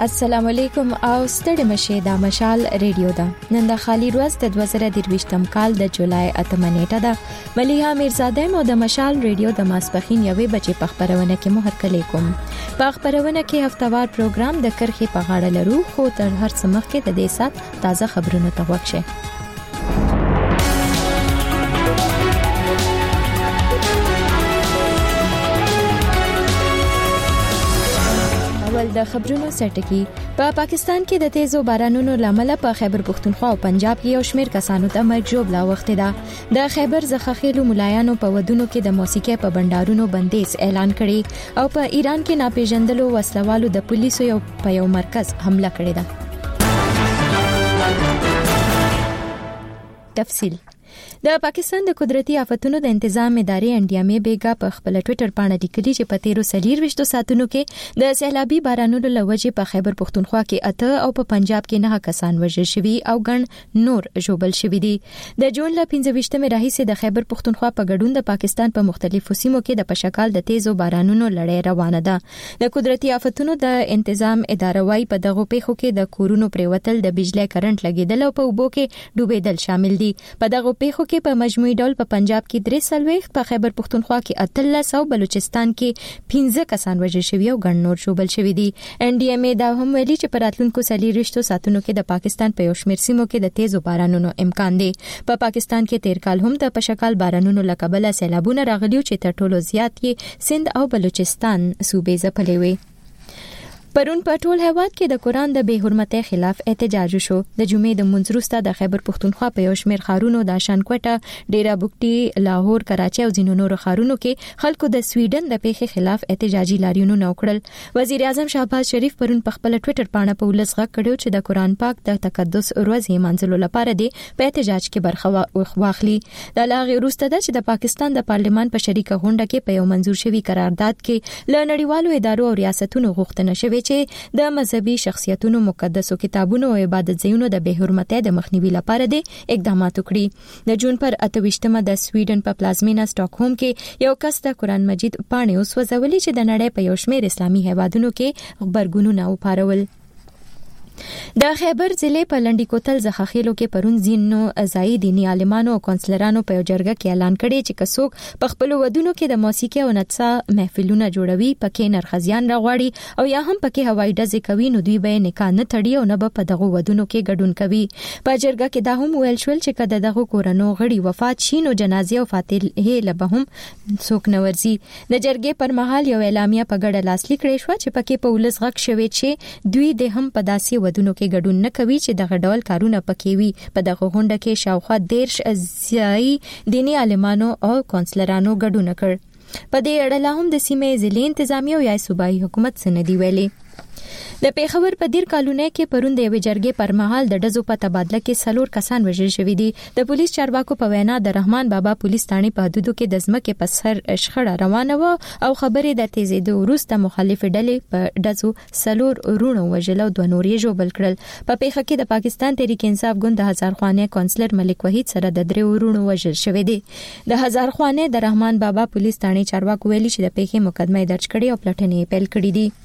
السلام علیکم او ستړي مشه د مشال ریډیو دا نن د خالی ورځ د 2023م کال د جولای 8 نیټه ده ملیحه میرزاده مو د مشال ریډیو د ماسپخین یوې بجې په خبرونه کې مو هرکلی کوم په خبرونه کې هفتوار پروګرام د کرخي په غاړه لرو خو تر هر څه مخکې د دې سات تازه خبرونه توقشه د خبرونو سرټکی په پاکستان کې د تیزو بارانونو لامل په خیبر پختونخوا او پنجاب کې یو شمېر کسانو ته مرګ ژوبلا وخت ده د خیبر زخخیلو ملایانو په ودونو کې د موسیقي په بندارونو بندیز اعلان کړي او په ایران کې ناپېژندلو وسلوالو د پولیسو یو مرکز حمله کړې ده تفصیل د پاکستان د قدرتي آفتونو د تنظیم ادارې انډیامې بیګا په خپل ټوئیټر باندې لیکلي چې په 13 ساعتونو کې د سیلابي بارانونو لوجې په خیبر پختونخوا کې 8 او په پنجاب کې 9 کسان وژل شوي او ګڼ نور ژوبل شوي دي د جون ل 15مې راهیسې د خیبر پختونخوا په ګډون د پاکستان په مختلفو سیمو کې د پشکال د تیزو بارانونو لړۍ روانه ده د قدرتي آفتونو د تنظیم ادارې وايي په دغه پیښو کې د کورونو پریوتل د بجلی کرنٹ لګیدل او په اوبو کې ډوبېدل شامل دي په دغه پیښو کې په مجموعي ډول په پنجاب کې 3 په خیبر پختونخوا کې 13 او بلوچستان کې 15 کسان وژل شوي او ګڼ نور ژوبل شوي دي ان ډي ام دا هم ویلي چې په راتلونکو 30 ساعتونو کې د پاکستان په یو شمېر سیمو کې د تیزو بارانونو امکان دی په پاکستان کې تیر کال هم د پشکال بارانونو لکبله سیلابونه راغلي چې تر ټولو زیات یې سند او بلوچستان صوبې ځپلې وي پرون په ټول هیواد کې د قرآن د بے حرمتۍ خلاف احتجاج شو د جمعې د منځ وروسته د خیبر پختونخوا په یو شمېر ښارونو د شانکوټه ډیرا بوکټي لاهور کراچي او ځینو نورو ښارونو کې خلکو د سویډن د پیښې خلاف احتجاجي لاریونونه وکړل وزیر اعظم شهباز شریف پرون په خپل ټوئیټر باندې په ولس غږ کړو چې د قرآن پاک د تقدس ورځې منځلو لپاره دی په احتجاج کې برخه واخلي د لاغي وروسته چې د پاکستان د پارلمان په شریکه غونډه کې په یو منظور شوی قرارداد کې ل نړیوالو ادارو او ریاستونو غوښتنه شوې چې د مذهبي شخصیتونو مقدسو کتابونو او عبادت ځایونو د بے حرمتۍ د مخنیوي لپاره د اقدامات وکړي د جون پر 28مه د سویډن په پلازمینه سټاکهولم کې یو کس د قرآن مجید پاڼې وسوځولې چې د نړۍ په یو شمېر اسلامي هیوادونو کې خبرګونونه وپارول د خیبر ضلع په لنډی کوتل زخخیلو کې پرون زینو ځای دینی عالمانو او کونسلرانو په جرګه کې اعلان کړی چې کڅوک په خپل ودونو کې د موسیقي او نڅا محفلونه جوړوي پکې نرخزیان راغواړي او یا هم پکې هوایي ډزې کوي نو دوی به نکاح نه تړي او نه به په دغه ودونو کې ګډون کوي په جرګه کې دا هم ویل شول چې کله دغه کورنو غړي وفات شي نو جنازې او فاتحه لبهم څوک نه ورځي د جرګې پر مهال یو اعلامیه په ګډه لاسلیک کړې شو چې پکې په ولس غږ شوی چې دوی د هم په داسې ودونو کې ګډون نه کوي چې دغه ډول کارونه پکې وي په دغه غونډه کې شاوخوا 10 ځای دینی عالمانو او کونسلرانو ګډون کړ په دې اړه لا هم د سیمې ضلعي انتظامیه او یا صوبایي حکومت سندي ویلي د پیښور په دیر کالونی کې پرون د یوې جرګې پر مهال د ډزو په تبادله کې 4 کسان وژل شوي دي د پولیس چارواکو په وینا د رحمان بابا پولیس ثانې په حدودو کې د ځمکې په سر شخړه روانه و او خبرې د تیزېدو وروسته مخالف ډلې په ډزو 4 رونو وژل او 2 نور یې ژوبل کړل په پیښه کې د پاکستان تحریک انصاف ګوند د هزارخوانه کونسلر ملک وحید سره د 3 رونو وژل شوی دی د هزارخوانه د رحمان بابا پولیس ثانې چارواکو ویلي چې د پیښې مقدمه درج کړي او پلټنې پیل کړې دي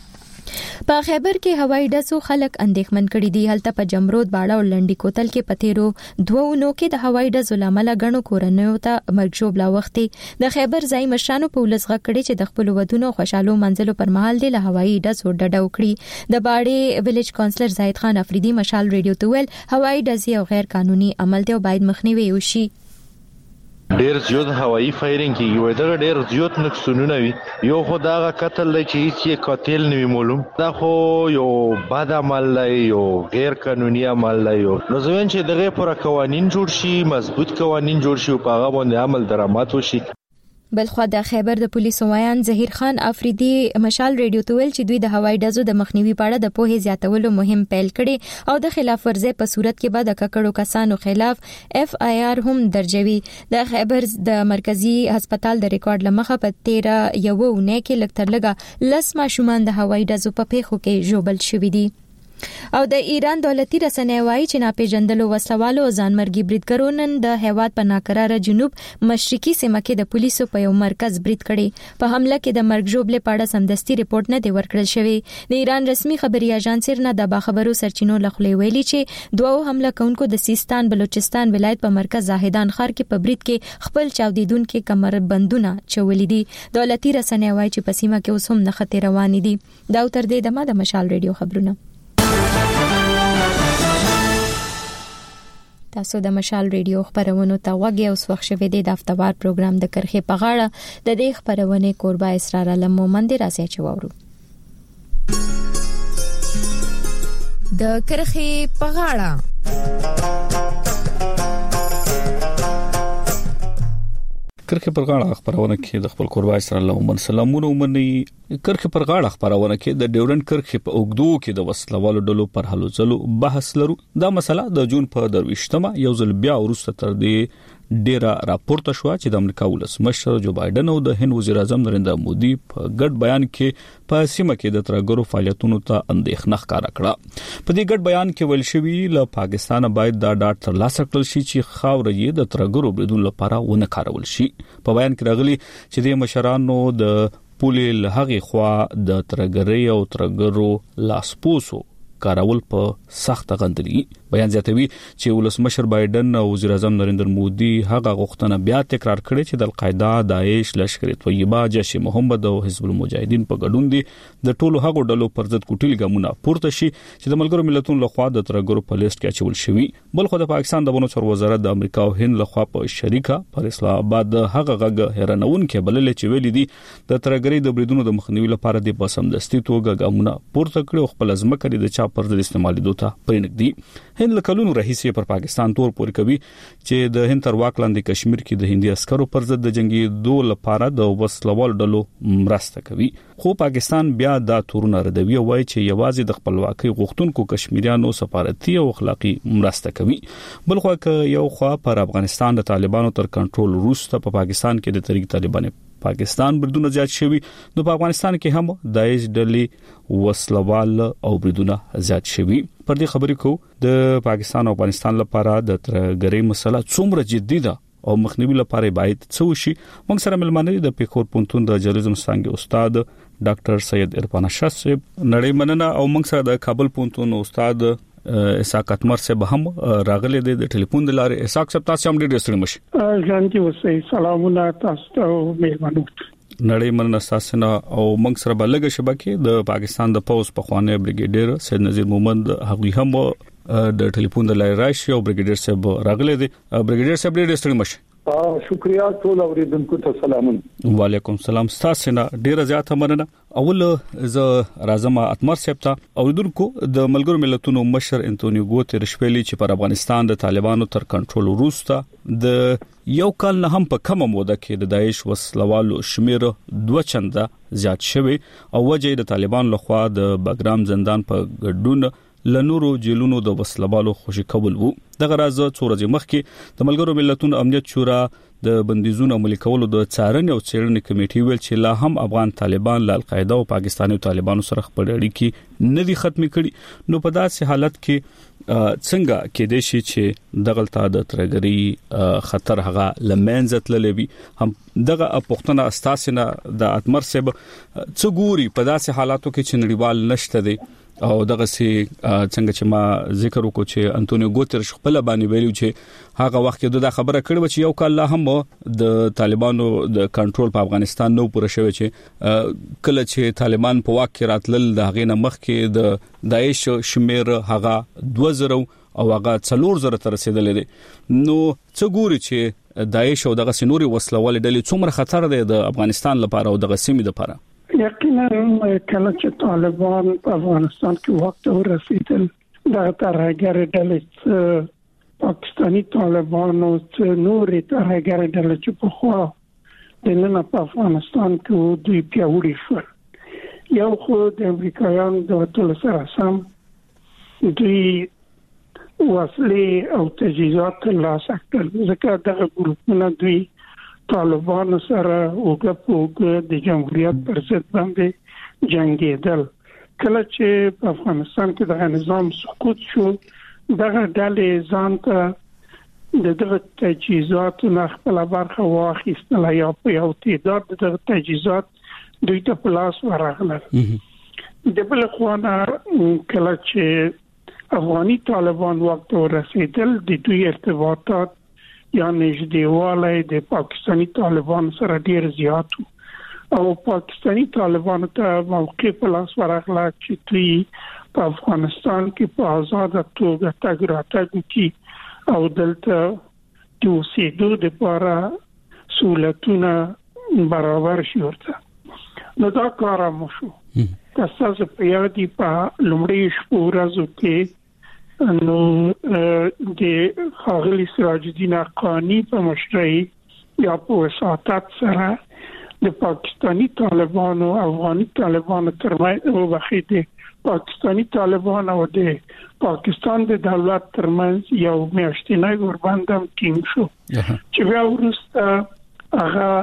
په خیبر کې هوایي ډزو خلک اندېښمن کړي دي هلته په جمرود باړه او لنډی کوتل کې په 2 نو کې د هوایي ډزو لامل غنو کورنیو ته مرګ ژوبلا وختي د خیبر ځای مشرانو په ولس غږ کړي چې د خپل ودونو خوشاله منځلو پر مهال د هوایي ډزو ډډه وکړي د باړې ویلج کونسلر زاهد خان افریدي مشال ریډیو ته ویل هوایي ډزې او غیر قانوني عمل دی او باید مخنیوي وشي ډیر زیات هوایي فایرینګ کیږي وای دا ډیر زیات نقصونه وي یو خدای قتل لای چې هیڅ قاتل نه وي معلوم دا خو یو بد عمل دی یو غیر قانوني عمل دی نو ځوین چې دغه پر قوانين جوړ شي مضبوط قوانين جوړ شي او په هغه باندې عمل درامات وشي بلخوا د خیبر د پولیسو وایان ظهیر خان افریدي مشال ریډیو ته ویل چې دوی د هوایي ډزو د مخنیوي په اړه د پوهې زیاتولو مهم پیل کړي او د خلاف ورزۍ په صورت کې به د ککړو کسانو خلاف اف آی آر هم درجوي د خیبر د مرکزی هسپتال د ریکارډ لمخه په 13 یو ونه کې لکتر لګه لس ماشومان د هوایي ډزو په پیښو کې ژوبل شوي دي او د ایران دولتي رسنۍ وایي چې ناپېژندلو وسلوالو او ځانمرګي بریدګرو نن د هیواد په ناکراره جنوب مشرقي سیمه کې د پولیسو په یو مرکز برید کړي. په حمله کې د مرګ ژوبلې په اړه سمدستي ریپورت نه دی ورکړل شوی. د ایران رسمي خبري اژانس نه د باخبرو سرچینو لخوا ویلي چې دوه حمله کوونکو د سیستان بلوچستان ولایت په مرکز زاهدان ښار کې په برید کې خپل چاودیدونکو کمربندونه چولې دي. دولتي رسنۍ وایي چې په سیمه کې اوس هم نښتې روانې دي. دا تر دې دمه د مشال ریډیو خبرونه. تاسو د مشال ریډیو خبرونو ته وګورئ. اوس وخت شوه د هفتهوار پروګرام د کرخې په غاړه د دې خبرونه قربا اسرار علم مومند راځي چې وورو. د کرخې په غاړه کرخې پر غاړه خبرونه کې د خپل قربا اسرار علم مومند سلامونه ومني. کرخې پر غاړه خبرونه کې د ډیورنډ کرخې په اوګدو کې د وسلوالو ډلو پر حلو ځلو بحث لرو. دا مسله د جون په 23مه یو ځل بیا وروسته تر دې ډیره راپورته شو چې د امریکا ولسمشر جو بایدن او د هند وزیر اعظم نریندرا مودي په ګډ بیان کې په سیمه کې د ترګرو فعالیتونو ته اندېښنه ښکارا کړه. په دې ګډ بیان کې ویل شوی له پاکستان باید دا ډاټ ترلاسه کړل شي چې خاور یې د ترګرو بریدونو لپاره ونه کارول شي. په بیان کې راغلي چې د مشرانو د پولې له هغې خوا د ترګري او ترګرو لاسپوسو کارول په سخت غندري. بیان زیاتوي چې ولسمشر بایدن او وزیر اعظم نریندرا مودي هغه غوښتنه بیا تکرار کړې چې د القاعده، داعش، لشکر طیبه، جیش محمد او حزب المجاهدین په ګډون دي د ټولو هغو ډلو پر ضد کوټیل ګامونه پورته شي چې د ملګرو ملتونو لخوا د ترګرو په لیست کې اچول شوی. بل خو د پاکستان د بنو چارو وزارت د امریکا او هند لخوا په شریکه پر اسلام آباد هغه غږ هرنون کې بلل چې ویل دي د ترګري د بریدونو د مخنیوي لپاره د بسمدستي توګه ګامونه پورته کړو. خپل ځمکه د چا پر ضد استعمالېدو ته پرېنږدي. هند له کلونو راهیسې پر پاکستان تور پورې کوي چې د هند تر واک لاندې کشمیر کې د هندي عسکرو پر ضد د جنگي دوه لپاره د وسلوال ډلو مرسته کوي. خو پاکستان بیا دا تورونه ردوي او وايي چې یوازې د خپلواکۍ غوښتونکو کشمیریانو سفارتي او اخلاقی مرسته کوي. بل خو یو خو پر افغانستان د طالبانو تر کنټرول وروسته په پاکستان کې د تحریک طالبان پاکستان بریدونه زیات شوي، نو په افغانستان کې هم داعش ډلې وسلوال او بریدونه زیات شوي. پر دې خبرې کو د پاکستان او افغانستان لپاره د ترګري مسله څومره جدي ده او مخنیوي لپاره باید څه وشي. موږ سره ملمانه دي د پیښور پونتون د جرنالیزم څانګې استاد ډاکټر سید عرفان شاه صاحب نړۍ مننه، او موږ سره د کابل پونتون استاد اسحاق اتمر صاحب هم راغلي دي د ټلیفون د لارې. اسحاق صاحب تاسو هم ډېر ستړي مشي. ځانتي وسه سلامونه تاسو ته مهرباني. نړۍ مننه تاسو نه. او موږ سره بلګه شبکه د پاکستان د پوز په خوانه بریګیډیر سید نذیر محمد هغوی هم د ټلیفون د لارې راشي او بریګیډیر صاحب راغلي دي. بریګیډیر صاحب ډېر ستړي مشي. شکریا ټول اوریدونکو ته سلامونه. وعلیکم السلام. تاسو نه ډیره زیاته مننه. اول ز راځم اتمر صاحب ته. اوریدونکو د ملګرو ملتونو مشر انټونیو ګوتریش ویلي چې پر افغانستان د طالبانو تر کنټرول وروسته د یو کال نه هم په کومه موده کې د داعش وسلوالو شمیر 2 چنده زیات شوی او وجه د طالبان لخوا د بګرام زندان په ګډون لنورو جیلونو د وسلوالو خوشی کول وو. دغه راز څو ورځې مخکې د ملګرو ملتونو امنیت شورا د بندیزونو عملي کولو د څارنې او څېړنې کمیټې ویل چې لا هم افغان طالبان له القاعده او پاکستاني طالبانو سره خپل اړیکې نه دي ختمې کړي. نو په داسې حالت کې څنګه کېدای شي چې دغلطه د ترګري خطر هغه لمنځت للوي؟ هم دغه پښتنه استاسنه د اتمر صاحب څو ګوري په داسې حالاتو کې چې نړیوال نشته دي او دغه سي څنګه چې ما ذکر وکړ چې انټونیو ګوتریش خپل باندې ویلو چې هغه وخت کې دا خبره کړې چې یو کال لا هم د طالبانو د کنټرول په افغانستان نو پوره شوی چې کله چې طالبان په واک کې راتلل د هغې نه مخکې د داعش شمیر هغه 2000 او هغه 4000 تر رسیدلې دي. نو څه ګوري چې داعش او دغه سنوري وسلوال ډلې څومره خطر دی د افغانستان لپاره او دغه سیمې لپاره؟ یقینا کله چې طالبان په افغانستان کې وخت ورسېدل دا ترهګر ډلې پاکستاني طالبان او نورې ترهګر ډلې چې په خوا د نن په افغانستان کې دوی پیاوړي شول. یو خو د امریکایانو د وټل سره سم دوی وسلې او تجهیزات ترلاسه کړل، ځکه دغه ګروپونه دوی طالبان سره اوګه د جمهوریت پر ضد باندې جنگیدل. کله چې په افغانستان کې د نظام سقوط شو دغه ډلې ځان ته دغه تجهیزات نه خپل برخه واخیستله یا په یو تعداد دغه تجهیزات دوی ته په لاس ورغله. د بل خوانا کله چې افغاني طالبان وخت ورسېدل د دوی ارتباطات یا نږدېوالی د پاکستاني طالبان سره ډیر زیات او پاکستاني طالبان ته موقع په لاس ورغله چې دوی په افغانستان کې په آزاد توګه تګ راتګ وکړي او دلته د اوسېدو لپاره سہولتونه برابر شي ورته. نو دا کار هم شو. تاسو په یادې په لومړي شپو ورځو کې نو د ښاغلي سراج الدین حقانی په مشرۍ یا په وساطت سره د پاکستانی طالبانو او افغاني طالبانو ترمنځ او بخیده پاکستانی طالبان او د پاکستان د دولت ترمنځ یو میاشتنی وربند هم ټینګ شو چې بیا وروسته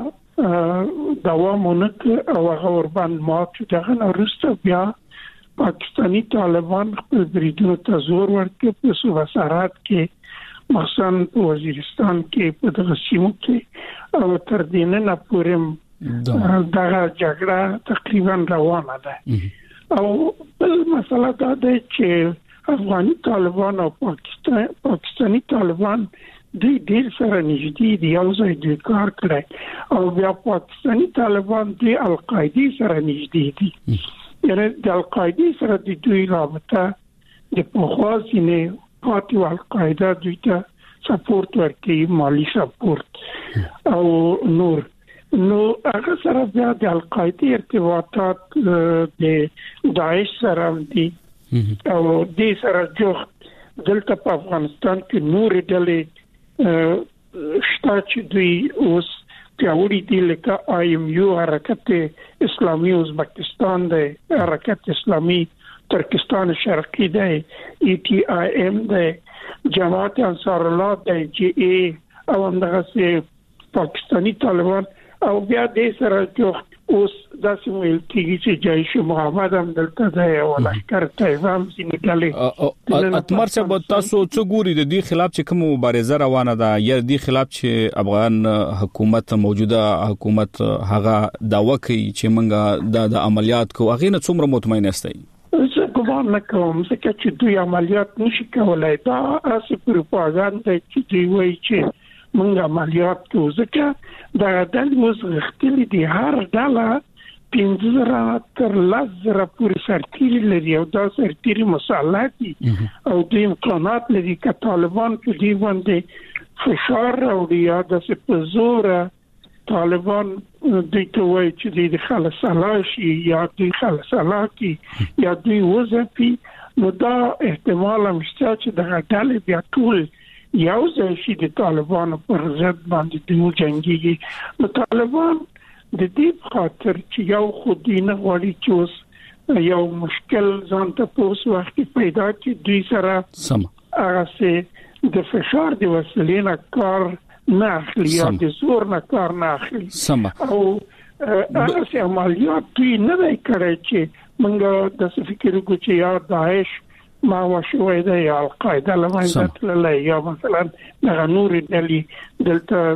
هغه دوام ونکړ او هغه وربند مات شو. دغه وروسته بیا پاکستانی طالبان خپل بریدونو ته زور ورکړ په صوبه سرحد کې مخصوصا په وزیرستان کې په دغه سیمو کې او تر دې نه پورې دغه جګړه تقریبا روانه ده. او بل مسله دا ده چې افغاني طالبان او پاکستانی طالبان دوی ډیر سره نږدې دي او ځای دوی کار کړی او بیا پاکستانی طالبان دوی القاعده سره نږدې دي. یعنی د القاعده سره د دوی رابطه د پخواسینه پاتې القاعده دوی ته سپورت ورکوي، مالی سپورت او نور. نو هغه سره بیا د القاعده ارتباطات د داعش سره دي او د سره جوخت دلته په افغانستان کې نور ډلې شته چې دوی اوس پیاوړي دي لکه IMU حرکت اسلامي ازبکستان دی، حرکت اسلامي ترکستان شرقی دی، ETIM دی، جماعت انصار الله دی، GA او همدغه پاکستانی طالبان او بیا د سره جوخت اوس داسې ویل کېږي چې جیش محمد هم دلته دی او لښکر طیبه هم ځینې ډلې. اتمر صاحب تاسو څه ګوري د دې خلاف چې کوم مبارزه روانه ده یا د دې خلاف چې افغان حکومت موجوده حکومت هغه داوا کوي چې موږ د عملیات کوو، هغه نه څومره مطمئن یاستئ؟ زه ګمان نه کوم ځکه چې دوی عملیات نشي کولای. دا اسې پروپاګاندا چې دوی وایي چې موږ عملیات کوو ځکه دا د اوس غختلي دي هر ډله 15 تر 10 پورې سرتیري لري او دا سرتیري مسلح دي او د امکانات لري چې طالبان په دې باندې فشار راوړي یا د سپزور طالبان د توای چې د خلاص شي یا د خلاص کی یا د وظیفي نو دا احتمال مشته چې د ډلې بیا ټول یو ځای شي د طالبانو پر ضد باندې د جنگي. نو طالبان د دې خاطر چې یو خودي نه غواړي چې اوس یو مشکل ځان ته پوس وخت پیدا کړي دوی سره هغه د فشار د وسیلې نه کار نه اخلي یا د زور نه کار نه اخلي او هغه عملیات دوی نه دی کړی چې موږ د فکر وکړو چې یا داعش ما وشوي د القاعده لمنځه تللی یا مثلا د نور ډلې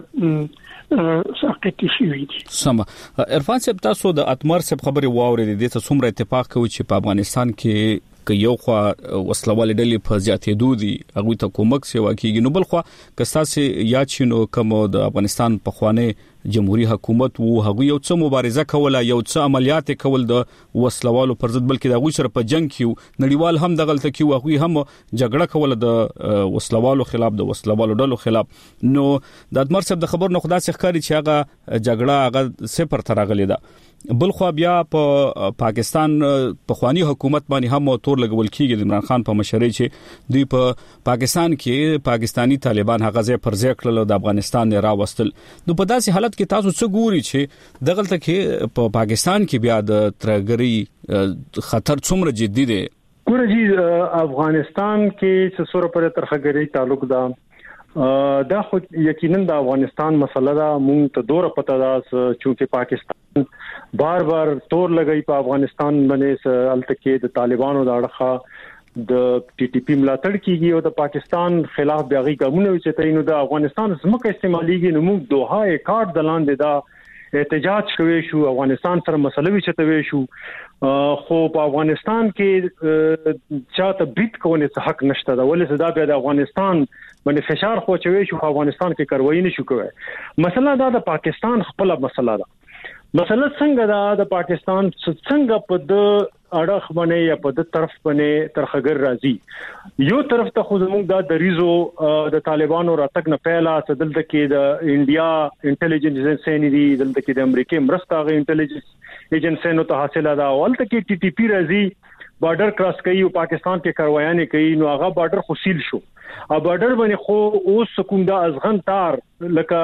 دلته ساقط شوی دي. سم عرفان صاحب تاسو د اتمر صاحب خبري واورې د څه څومره اتفاق کوي چې په افغانستان کې یو خو وسلوال ډلې په زیاتېدو دي هغه ته کومک سیوا کیږي، نو بل خو کستاسي یا چینو کوم د افغانستان په خوانه جمهوریت حکومت وو هغه یو څه مبارزه کوله یو څه عملیات کول د وسلوالو پر ضد بلکې د غوي سره په جنگ کیو نړیوال هم د غلطه کیو هغه هم جګړه کوله د وسلوالو خلاف د وسلوالو ډلو خلاف. نو د اتمر صاحب د خبر نه خدا څخه ښکاري چې هغه جګړه هغه صفر تر غلې ده. بل خو بیا په پاکستان په خواني حکومت باندې هم تور لګول کیږي د عمران خان په مشرۍ چې دوی په پاکستان کې پاکستانی طالبان هغه ځای پر ځای کړل د افغانستان نه راوستل. نو په داسې حالت کې تاسو څه ګوري چې دغلته کې په پاکستان کې بیا د ترګری خطر څومره جدي دی؟ ګورئ افغانستان کې څه سره پر ترخګری تعلق ده دا خو یقینا د افغانستان مسله ده. مونږ ته دوره پته ده چې پاکستان بار بار تور لګي په افغانستان باندې التکه د طالبانو د اړخه د ټي ټي پی ملاتړ کیږي او د پاکستان خلاف بیاغي کومونه چې تینو د افغانستان زمکه استعماليږي نو موږ دوه اکارډ د لاندې دا احتجاج کوي شو افغانستان سره مسله وی چتوي شو خو په افغانستان کې چاته بیت کوونه څه حق نشته دا ولې صدا بیا د افغانستان باندې فشار خو چوي شو افغانستان کې کاروایی نشو کوي. مسله دا د پاکستان خپل مسله ده. مسله څنګه دا د پاکستان څنګه په د اړه باندې یا په د طرف باندې ترخګر راځي. یو طرف ته خو زموږ د دریزو د طالبانو راتګ نه پهلا دلته کې د انډیا انټيليجنس ایجنسی دی دلته کې د امریکای مرسته غي انټيليجنس ایجنسی نو ته حاصله ده ولته کې ټي ټي پی راځي بارډر کراس کوي او پاکستان کې کاروایانه کوي نو هغه بارډر خصیل شو. ا بارډر باندې خو اوس سکوندا ازغن تار لکه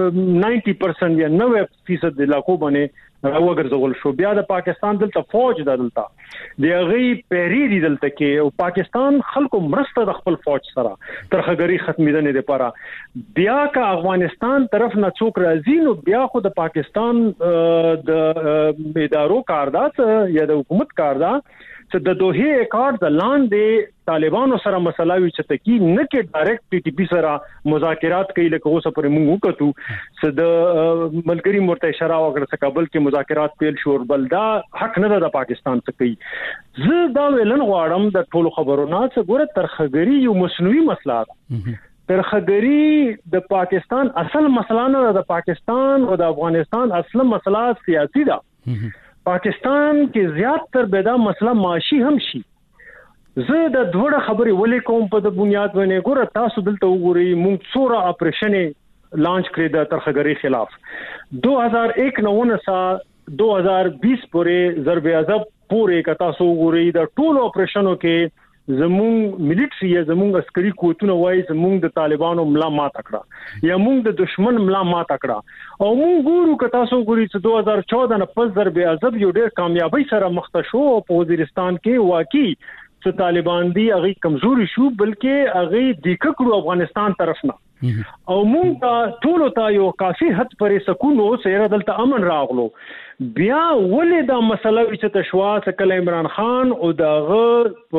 90% یا 90% د علاقو باندې راوګرځول شو. بیا د پاکستان دلته فوج دلته د غي پیری دلته کې او پاکستان خلکو مرسته د خپل فوج سره ترخګری ختمیدنه لپاره بیا کا افغانستان طرف نه څوک راځي نو بیا خو د پاکستان د ادارو کاردات یا د حکومت کاردات چې د دوه اکارډ د لاندې طالبانو سره مسله وی چې تکي نه کې ډایرکټ ټي ټي پی سره مذاکرات کوي لکه اوسه پر موږ وکړو چې د ملګری مرته اشاره وکړه چې کابل کې مذاکرات پیل شو بل دا حق نه ده د پاکستان څخه کوي. زه دا ویلن غواړم د ټولو خبرونو چې ګوره ترخګری یو مصنوعي مسله ده. ترخګری د پاکستان اصل مسله نه ده. د پاکستان او د افغانستان اصل مسله سیاسي ده. پاکستان کې زیات تر بدا مسله معاشي هم شي. زه د دوړه خبرې ولې کوم په د بنیاد باندې ګوره تاسو دلته وګورئ مونږ څوره اپریشن لانچ کړی د ترخګری خلاف 2001 نو سا 2020 پورې ضرب عذاب پورې کتا سو وګورئ د ټولو اپریشنو کې زمونږ ملټری یا زمونږ عسکري قوتونه وایي زمونږ د طالبانو ملا مات کړه یا مونږ د دشمن ملا مات کړه او مونږ ګورو کتا سو ګوري چې 2014 نه پس ضرب عذاب یو ډېر کامیابی سره مخ ته شو په وزیرستان کې واقعي چې طالبان دی هغه کمزوري شو بلکې هغه د ککړو افغانستان طرف نه او مونږ ټول ته یو کافي حد پرې سکون او سره دلته امن راغلو. بیا ولې دا مسله چې تشوا سکل عمران خان او دغه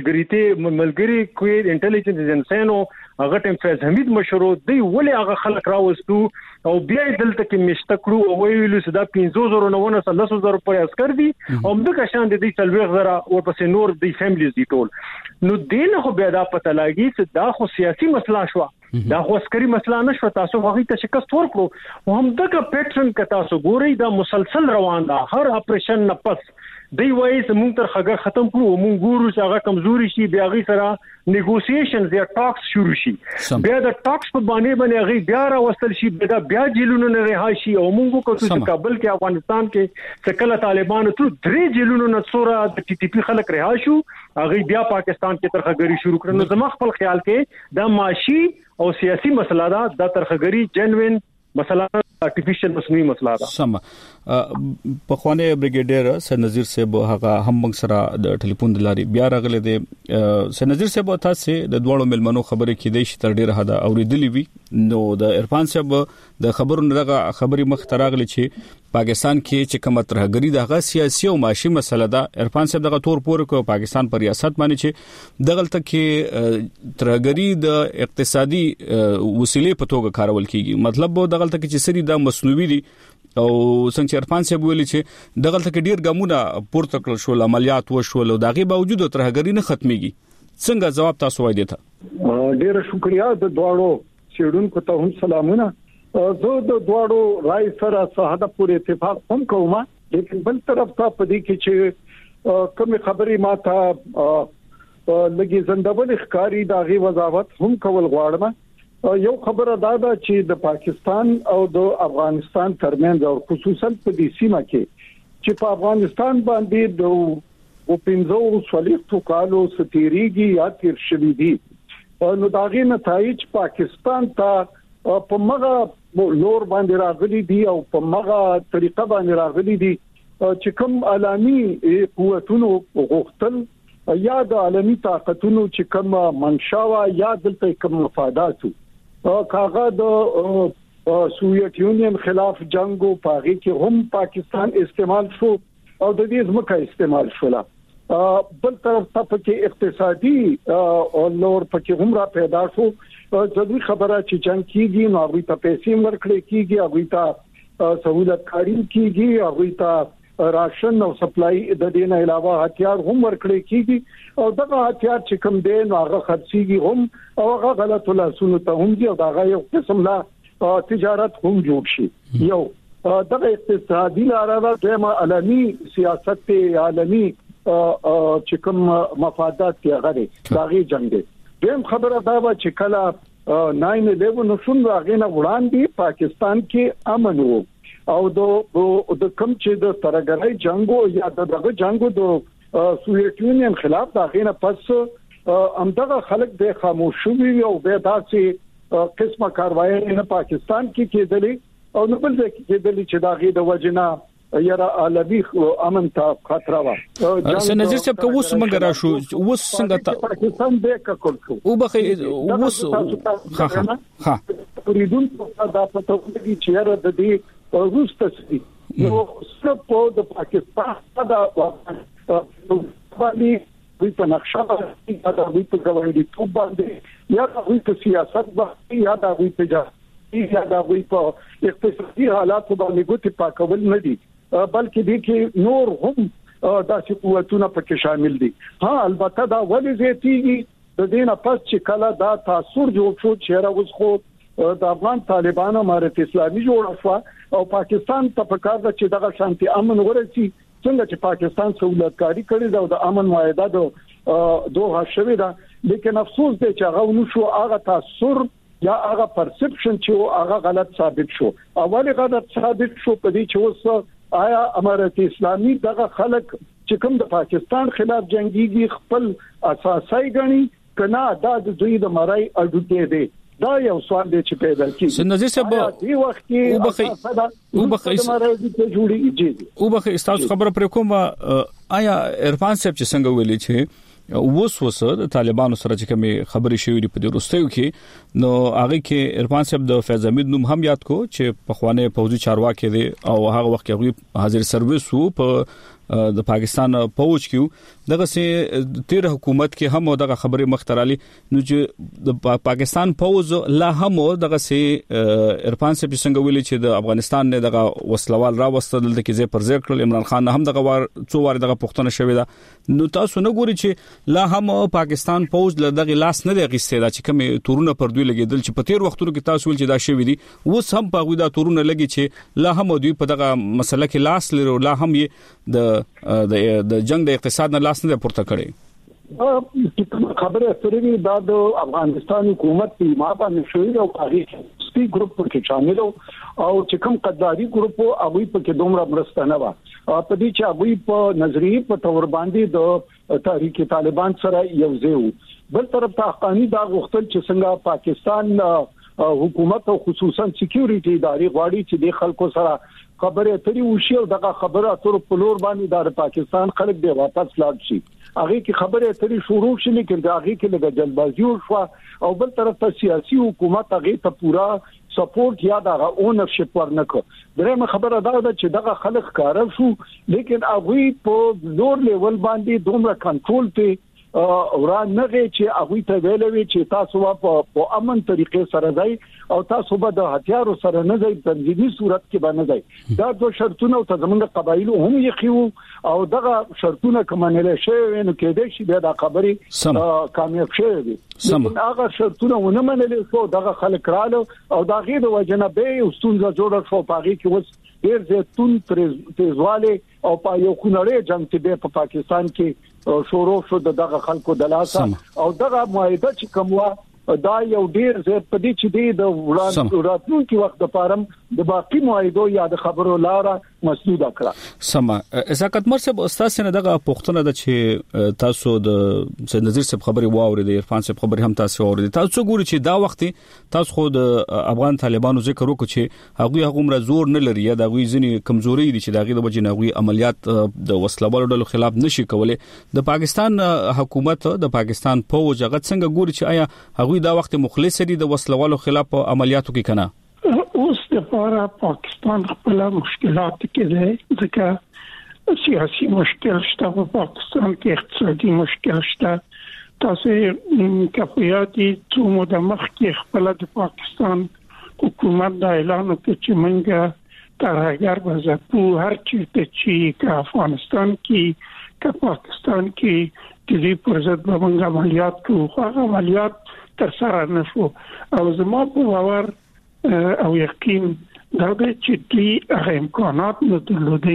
ملګری کوی انټيليجنس ایجنسيانو هغه ټیم فیض حمید مشرو دی ولې هغه خلک راوستو او بیا دلته کې مشتکړو او ویلو چې دا 15000 نه ونه 10000 پر عسكر دي او دغه شان دي 40,000 او پسې نور دی فیملیز دي ټول نو دین خو بیا دا پته لګي چې دا خو سیاسي مسله شو دا خو عسکري مسله نشو تاسو هغه ته شکست ورکړو او هم دغه پیټرن ک تاسو ګورئ دا مسلسل روان ده. هر اپریشن نه پس دی وایي چې مونږ تر خګه ختم کړو مونږ ګورو چې هغه کمزوري شي بیا غي سره نیګوسییشنز یا ټاکس شروع شي بیا د ټاکس په باندې غي بیا را وصل شي بیا جیلونو نه رهایی شي او مونږ کو چې کابل کې افغانستان کې څکل طالبانو تر 3 جیلونو نه څوره د ټي ټي پی خلک رهایی شو هغه بیا پاکستان کې ترخګری شروع کړنو. زما خپل خیال کې دا معاشي او سیاسي مسله ده د ترخګری جنوین مسله ارتفیشل مصنوعي مسله ده. سم په خوانه بریګیډیر سر نذیر صاحب هغه هم موږ سره د ټلیفون د لاري بیا راغله دي سر نذیر صاحب تاسو د دوړو ملمنو خبرې کې د شتر ډیر هدا اوریدلې وی نو د عرفان صاحب د خبرونو دغه خبرې مخ تراغله چې پاکستان کې چې کومه ترهګری دغه سیاسي او معاشي مسله ده. عرفان صاحب دغه تور پور کو پاکستان پر ریاست باندې چې دغلت کې ترهګری د اقتصادي وسیلې په توګه کارول کیږي مطلب دغلت کې چې سری د مصنوعي دي او څنګه عرفان صاحب ویلي چې دغلت کې ډیر ګامونه پورته کړل شو عملیات وشول او دغه باوجود ترهګری نه ختميږي. څنګه جواب تاسو وایي ته؟ ډیر شکریا د دواړو سیډونکو ته هم سلامونه. زه د دواړو رائے سره صحاده پورې اتفاق هم کوم لیکن بل طرف ته پدې کې چې کوم خبرې ما ته لګي زندهبل ښکاری داغي وضاحت هم کول غواړم. یو خبره دا ده چې د پاکستان او د افغانستان ترمنځ او خصوصا په دې سیمه کې چې په افغانستان باندې د پنځو سوالېختو کالو ستیریږي یا تیر شوي دي نو داغي نتایج پاکستان ته په مغه لور باندې راغلي دي او په مغه طریقه باندې راغلي دي چې کوم عالمي قوتونو غوښتل یا د عالمي طاقتونو چې کوم منشاوه یا دلته کوم مفاداتو کاغه د سوویت یونین خلاف جنگو پاغي کې هم پاکستان استعمال شو او د دې ځمکه استعمال شولا بل طرف ته پکې اقتصادي او لور پکې هم را پیدا شو ضروري خبره چې جنگ کیږي نو هغه ته پیسې ورکړي کیږي هغه ته سہولت کاری کیږي هغه ته راشن او سپلای د دې نه علاوه هتیار هم ورکړي کیږي او دغه هتیار چې کوم دی نو هغه خرڅيږي هم او هغه غلط لاسونو ته هم دی او دا یو قسم لا تجارت هم جوړ شي یو دغه اقتصادي لاره د عالمي سیاست عالمي چې کوم مفادات کې غړي داغي جنگ دی دیم خبره دا و چې کله 9/11 نو څنګه هغه نه وړاندې پاکستان کې امن وو او د کوم چې د ترګرای جنگو یا دغه جنگو د سوویت یونین خلاف داغه نه پس همدغه خلک د خاموشي او به داسې قسمه کاروایی نه پاکستان کې کېدلې او نو بل ځای کې کېدلې چې داغه د وجنه یاره عالمي امن ته خطر و نظر صاحب کو وس مګرا شو وس څنګه پاکستان به کول شو او بخې وس ها پریدون دا پته ولګي چې یاره د دې روس تصدیق نو سپو د پاکستان دا باندې په نقشه باندې دا وی په غوړې ټوب باندې یا د وی په سیاست باندې یا د وی په جاسي یا د وی په اقتصادي حالات باندې ګوتې پاکول نه دي بلکې دي کې نور هم داسې قوتونه پکې شامل دي ها البته دا ولې زیاتیږي د دې نه پس چې کله دا تاثیر جوړ شو چې راوځ خو د افغان طالبانو امارت اسلامي جوړ شو او پاکستان ته پکار ده چې دغه شانتي امن ورسي څنګه چې پاکستان سہولت کاری کړی دا د امن معاهده د دوه شوی دا لیکن افسوس دی چې هغه نشو هغه تاثیر یا هغه پرسپشن چې هغه غلط ثابت شو اولی غلط ثابت شو په دې چې اوس آیا امارت اسلامي دغه خلک چې کوم د پاکستان خلاف جنگيږي خپل اساسي غني کنا دا د دوی د مړای اډوته دی دا یو سوال دی چې پیدا کیږي سنځي صاحب دی وخت کې او بخې استاد خبره پر کوم آیا عرفان صاحب چې څنګه ویلي چې وس د طالبانو سره چې کوم خبري شوې په دې وروستیو کې نو هغه کې عرفان صاحب د فیض حمید نوم هم یاد کو چې په خوانه پوځي چارواکي دي او هغه وخت کې حاضر سرویس وو په د پاکستان پوج کیو دغه سه تیر حکومت کې هم دغه خبره مخترالي نو چې د پاکستان پوز لا هم دغه سه عرفان صاحب څنګه ویلي چې د افغانستان نه دغه وسلوال را وستل د کې ځای پر ځای کړل عمران خان هم دغه څو واره دغه پښتنه شوې ده نو تاسو نه ګوري چې لا هم پاکستان پوز له دغه لاس نه دی غیسته دا چې کوم تورونه پر دوی لګیدل چې په تیر وختونو کې تاسو ول چې دا شوې دي اوس هم په غوډه تورونه لګي چې لا هم دوی په دغه مسله کې لاس لري لا هم د جنگ د اقتصاد نه لاس نه پورته کړي خبره سره دا د افغانستان حکومت په ما باندې شوې او هغه سپی ګروپ کې شامل او چې کوم قداري ګروپ او په کې دومره مرسته نه و په دې چې هغه په نظریه په تور باندې د تحریک طالبان سره یو ځای بل طرف ته حقانی دا غوښتل چې څنګه پاکستان حکومت او خصوصا سکیورټي ادارې غواړي چې د خلکو سره خبره اترې وشي او دغه خبره اتر په لور باندې د پاکستان خلک دی واپس لاړ شي هغه کې خبره اترې شروع شي لیکن هغه کې لږه جلبازي وشو او بل طرف ته سیاسي حکومت هغه ته پورا سپورټ یا د اونرشپ ورنکو درېمه خبره دا ده چې دغه خلک کار شو لیکن هغه په زور لیول باندې دومره کنټرول ته وران نه چې هغه ته ویلوي چې تاسو په امن طریقې سره ځای او تاسو به د هتیارو سره نه ځای تنظیمي صورت کې باندې ځای دا دوه شرطونه او زمونږ قبایلو هم یې او دغه شرطونه کومنل شي نو کې دې شي دا خبري کامیاب شي لیکن هغه شرطونه ونه منل شو دغه خلک رااله او دا غي د وجنه به استونزه جوړه شو پاږي کې وس ډیر زیاتون تیزواله او په یو خنړې جنگ چې په پاکستان کې شروع شو دغه خلکو د لاسه او دغه معاهده چې کومه دا یو ډیر زیات پدې چې د راتلونکي وخت لپاره د باقي معاهدو یا د خبرو لاره مسدود کړه. سما اساقت مرسب استاد سره دغه پښتنه د چې تاسو د سید نذیر صاحب خبري واوري د عرفان صاحب خبري هم تاسو واوري. تاسو ګوري چې دا وخت تاسو خو د افغان طالبانو ذکر وکړو چې هغه مر زور نه لري یا د غوي ځنی کمزوري دي چې دغه د وجې نه غوي عملیات د وسلوالو ډلو خلاف نشي کولای. د پاکستان حکومت د پاکستان فوج هغه څنګه ګوري چې آیا هغه دا وخت مخلص دي د وسلوالو خلاف عملیاتو کې کنه؟ اوس د لپاره پاکستان خپل مشکلات کې ده، ځکه سیاسي مشکل شته په پاکستان کې، اقتصادي مشکل شته. تاسو کفایتي څو موده مخکې خپل د پاکستان حکومت دا اعلان وکړ چې موږ ترهګر وځو هر چیرته چې افغانستان کې که پاکستان کې د دې پر ضد باندې عملیات کوو. هغه عملیات تر سره نشو او زما په باور او یقین دا چې دې هغه امکانات نه درلودي.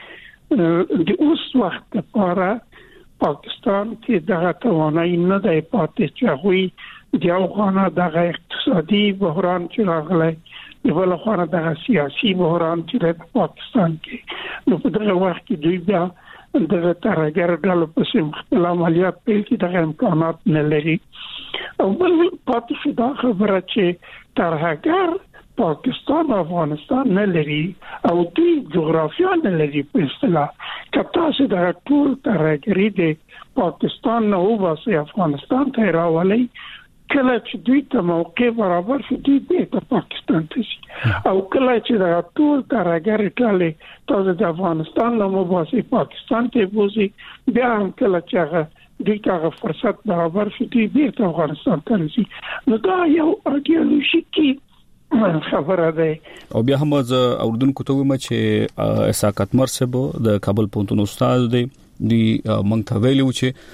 یعنی د اوس وخت لپاره پاکستان کې دغه توانایي نه دی پاتې چې هغوی د افغان دغه اقتصادي بحران چې راغلی، د بل خوا دغه سیاسي بحران چې په پاکستان کې، نو په دغه وخت کې دوی بیا دغه ترهګر ډلو په خپل عملیات پیل کې دغه امکانات نه لري. او بل پاتې شو دا خبره چې ترهګر پاکستان او افغانستان نه لري او دوی جغرافیا نه لري په اصطلاح. که تاسو د ټول ترهګری د پاکستان نه وباسي افغانستان ته راولي، کله چې دوی ته موقع برابر شي دوی به پاکستان ته شي، او کله چې د ټول ترهګری ټاله تاسو د افغانستان نه وباسي پاکستان ته بوزي، بیا هم کله چې هغه دوی ته فرصت برابر شي دوی به افغانستان ته شي. نو دا یو ایدئولوژیکي خبره ده. او بیا هم از اردن کوته ومه چې اساقت مرسب د کابل پونتون استاد دی مونږ ته ویلو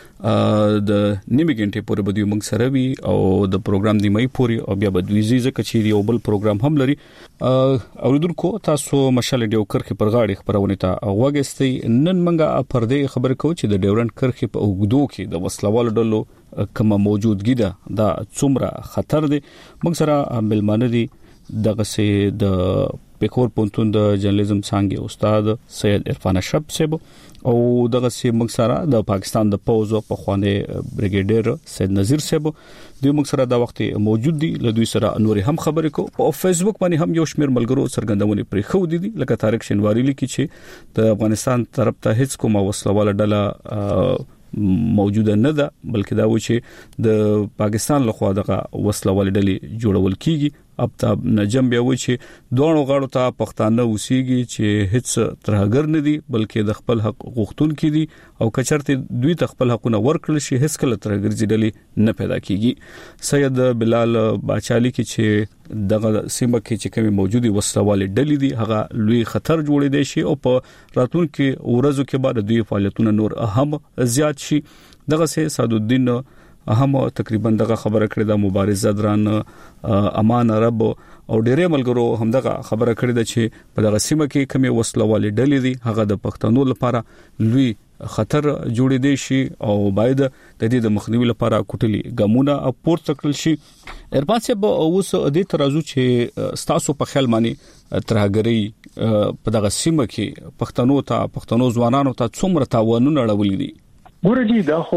چې د نیمه غنټه پورې بده مونږ سره وي او د پروګرام دی مې پوری او بیا بده ویزه چې یو بل پروګرام هم لري. اوریدونکو تاسو مشال ډیو کرخه پر غاړي خبرونه ته وګستي. نن مونږه پر دې خبر کوو چې د ډیورنت کرخه په اوګدو کې د وسلوال ډلو کومه موجودګي ده دا څومره خطر دی. مونږ سره ملمانه دي دغه سه د پیکور پونتون د جرنالیزم څنګه استاد سید عرفان اشرف صاحب او دغه سه موږ سره د پاکستان د پوز په خوانه بریګیډر سید نذیر صاحب دوی موږ سره د وخت موجود دي. له دوی سره نور هم خبرې کو په فیسبوک باندې هم یو شمیر ملګرو څرګندونه پرې خو دي لکه طارق شنواری لیکي چې د افغانستان طرف ته هیڅ کومه وسلواله ډله موجوده نه ده، بلکې دا و چې د پاکستان لخوا دغه وسلواله ډلې جوړول کیږي. اب تاب نجم بیا و چې دوه غاړو ته پښتانه وسیږي چې هیڅ ترهګر نه دي بلکې د خپل حق غوښتون کې دي او کچرته دوی ته خپل حقونه ورکړل شي هیڅ کله ترهګر ځډلې نه پیدا کیږي. سید بلال باچالی کې چې دغه سیمه کې چې کومي موجودي وسلواله ډلې دي هغه لوی خطر جوړې دي شي او په راتلونکو ورځو کې بعد دوی فعالیتونه نور اهم زیات شي. دغه سه سعدالدین هم تقریبا دغه خبره کړې ده مبارزه دران امان عرب او ډېرې ملګرو هم دغه خبره کړې ده چې په دغه سیمه کې کومي وسلوالې ډلې دي هغه د پښتنو لپاره لوی خطر جوړې دي شي او باید د دې د مخنیوي لپاره کوټلي ګامونه پورته کړل شي. عرفان صاحب اوس دې ترازو چې ستاسو په خیال باندې ترهګری په دغه سیمه کې پښتنو ځوانانو ته څومره تاوانونه اړولې دي؟ ګورجی دا خو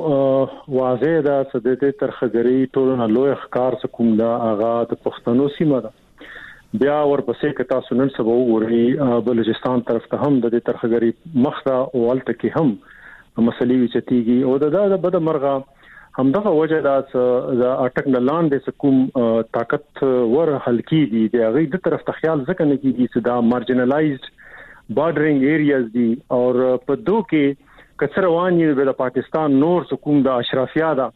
واضح ده چې د ترخګری ټولنه لوی ښکار سکوم دا اغا د پښتنو سیمه ده. بیا ورپسې کتا سنن سبا وګوري بلوچستان طرف ته هم د ترخګری مخه او الته کې هم مسلې وچتيږي او د بد مرغه هم دغه وجه دا چې اټک نه لاندې سکوم طاقت ور حلقي دي د غي د طرف ته خیال ځکه نه کیږي چې دا مارجنلایزډ بارډرینګ ایریاز دي او په دوه کې کڅروانی د پاکستان نور سکوم د اشرافیا دا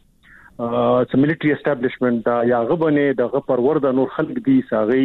چې ملټری اسټابلیشمنت دا یا غبنه د پرور د نور خلق دي ساغي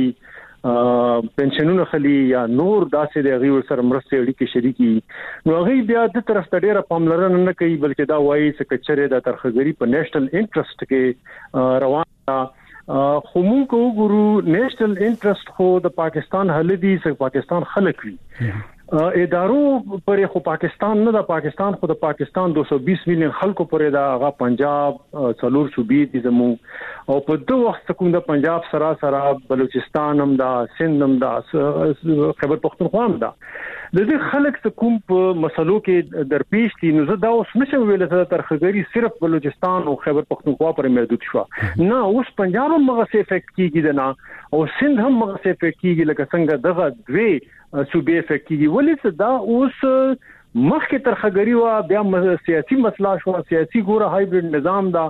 پنشنونه خلی یا نور داسې د غیر سره مرسته اړیکې شریکي نو غي بیا د طرف ته ډیره پاملرنه نه کوي بلکې دا وایي چې کچره د ترخګری په نېشنل انټرست کې روان خو موږ وګورو نېشنل انټرست خو د پاکستان حل دي چې پاکستان خلک وي ادارو پر خو پاکستان نه د پاکستان خو د پاکستان 220 میلیون خلکو پر دا هغه پنجاب څلور صوبې دي زمو او په دوه وخت کوم د پنجاب سره بلوچستان هم دا سند هم دا خیبر پختونخوا هم دا د دې خلک څخه کوم په مسلو کې درپېښ دي نو زه دا اوس نشم ویل چې ترخګری صرف بلوچستان او خیبر پختونخوا پر محدود شو نه اوس پنجاب هم مغه سي افیکټ کیږي نه او سند هم مغه سي افیکټ کیږي لکه څنګه دغه دوی صوبې افیکټ کیږي ولې دا اوس مخکې ترخګری وا بیا سیاسي مسله شو سیاسي ګوره هایبرید نظام دا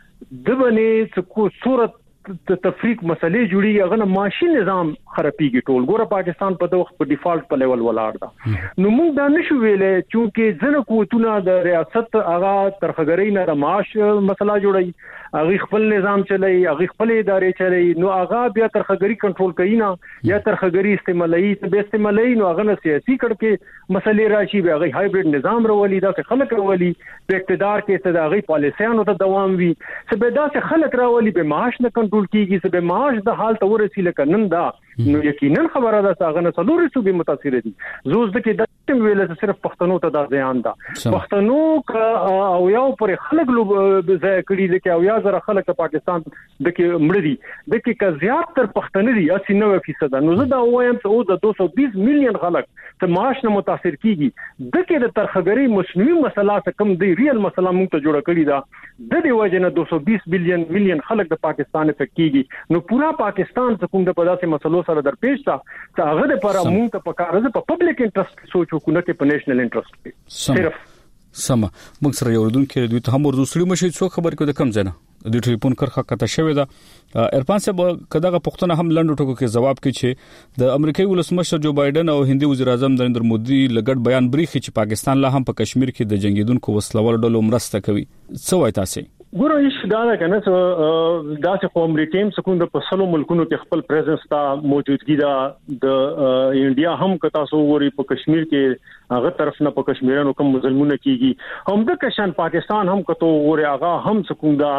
د باندې څه صورت تفریق مسلې جوړي هغه معاشي نظام خرابيږي ټول ګوره پاکستان په دغه په ډیفالت په لیول ولاړ دا نو موږ دا نشو ویلې چې ځنه قوتونه د ریاست هغه ترخګری نه د معاش مسله جوړي هغه خپل نظام چلای هغه خپل ادارې چلای نو هغه بیا ترخګری کنټرول کوي نه یا ترخګری استعمالي ته استعمالي نو هغه سیاسي کړه مسلې راشي به هغه هایبرید نظام راولي دا خلک راولي په اقتدار کې ته هغه پالیسیانو ته دوام وي سبدا څخه خلک راولي به معاش نه کنټرول کیږي چې به معاش د حال ته ورسیله کنن دا نو یقینا خبره ده چې هغه نه څلوري صوبې متاثر دي زوز د کې د ویل چې صرف پښتنو ته دا ځان ده پښتنو او یو پر خلک لو ځای کړي دي او یا زره خلک پاکستان د کې مړ دي د کې کا زیات تر پښتني دي 89% نو زه دا وایم چې او د 220 میلیون خلک ته معاش نه متاثر کیږي د کې د ترخګری مصنوعي مسله کم دی ریل مسله موږ ته جوړه کړی دا د دې وجه نه 220 میلیون خلک د پاکستان افیکټ کیږي نو پورا پاکستان څخه کوم د پداسه مسلو سره درپېښ تا چې هغه د پر موږ ته پکاره ده په پبلک انټرست سوچو کو نه کې په نېشنل انټرست صرف سم موږ سره یو ردون کې دوی ته هم ورسړي مشي څو خبر کو د کم ځنه د ټلیفون کرخه کته شوې ده ارفان صاحب کداغه پښتنه هم لنډ ټکو کې جواب کوي چې د امریکایي ولسمشر جو بایدن او هندي وزیر اعظم نریندر مودي لګډ بیان بریخي چې پاکستان لا هم په کشمیر کې د جنگیدونکو وسلوال ډلو مرسته کوي څه وایي تاسو ګورو هیڅ دا نه کنه دا چې په امریکا هم سکون د پسلو ملکونو کې خپل پریزنس تا موجودګي دا د انډیا هم کتا سو وری په کشمیر کې هغه طرف نه په کشمیرانو کوم ظلمونه کیږي هم د کشان پاکستان هم کته وری هغه هم سکون دا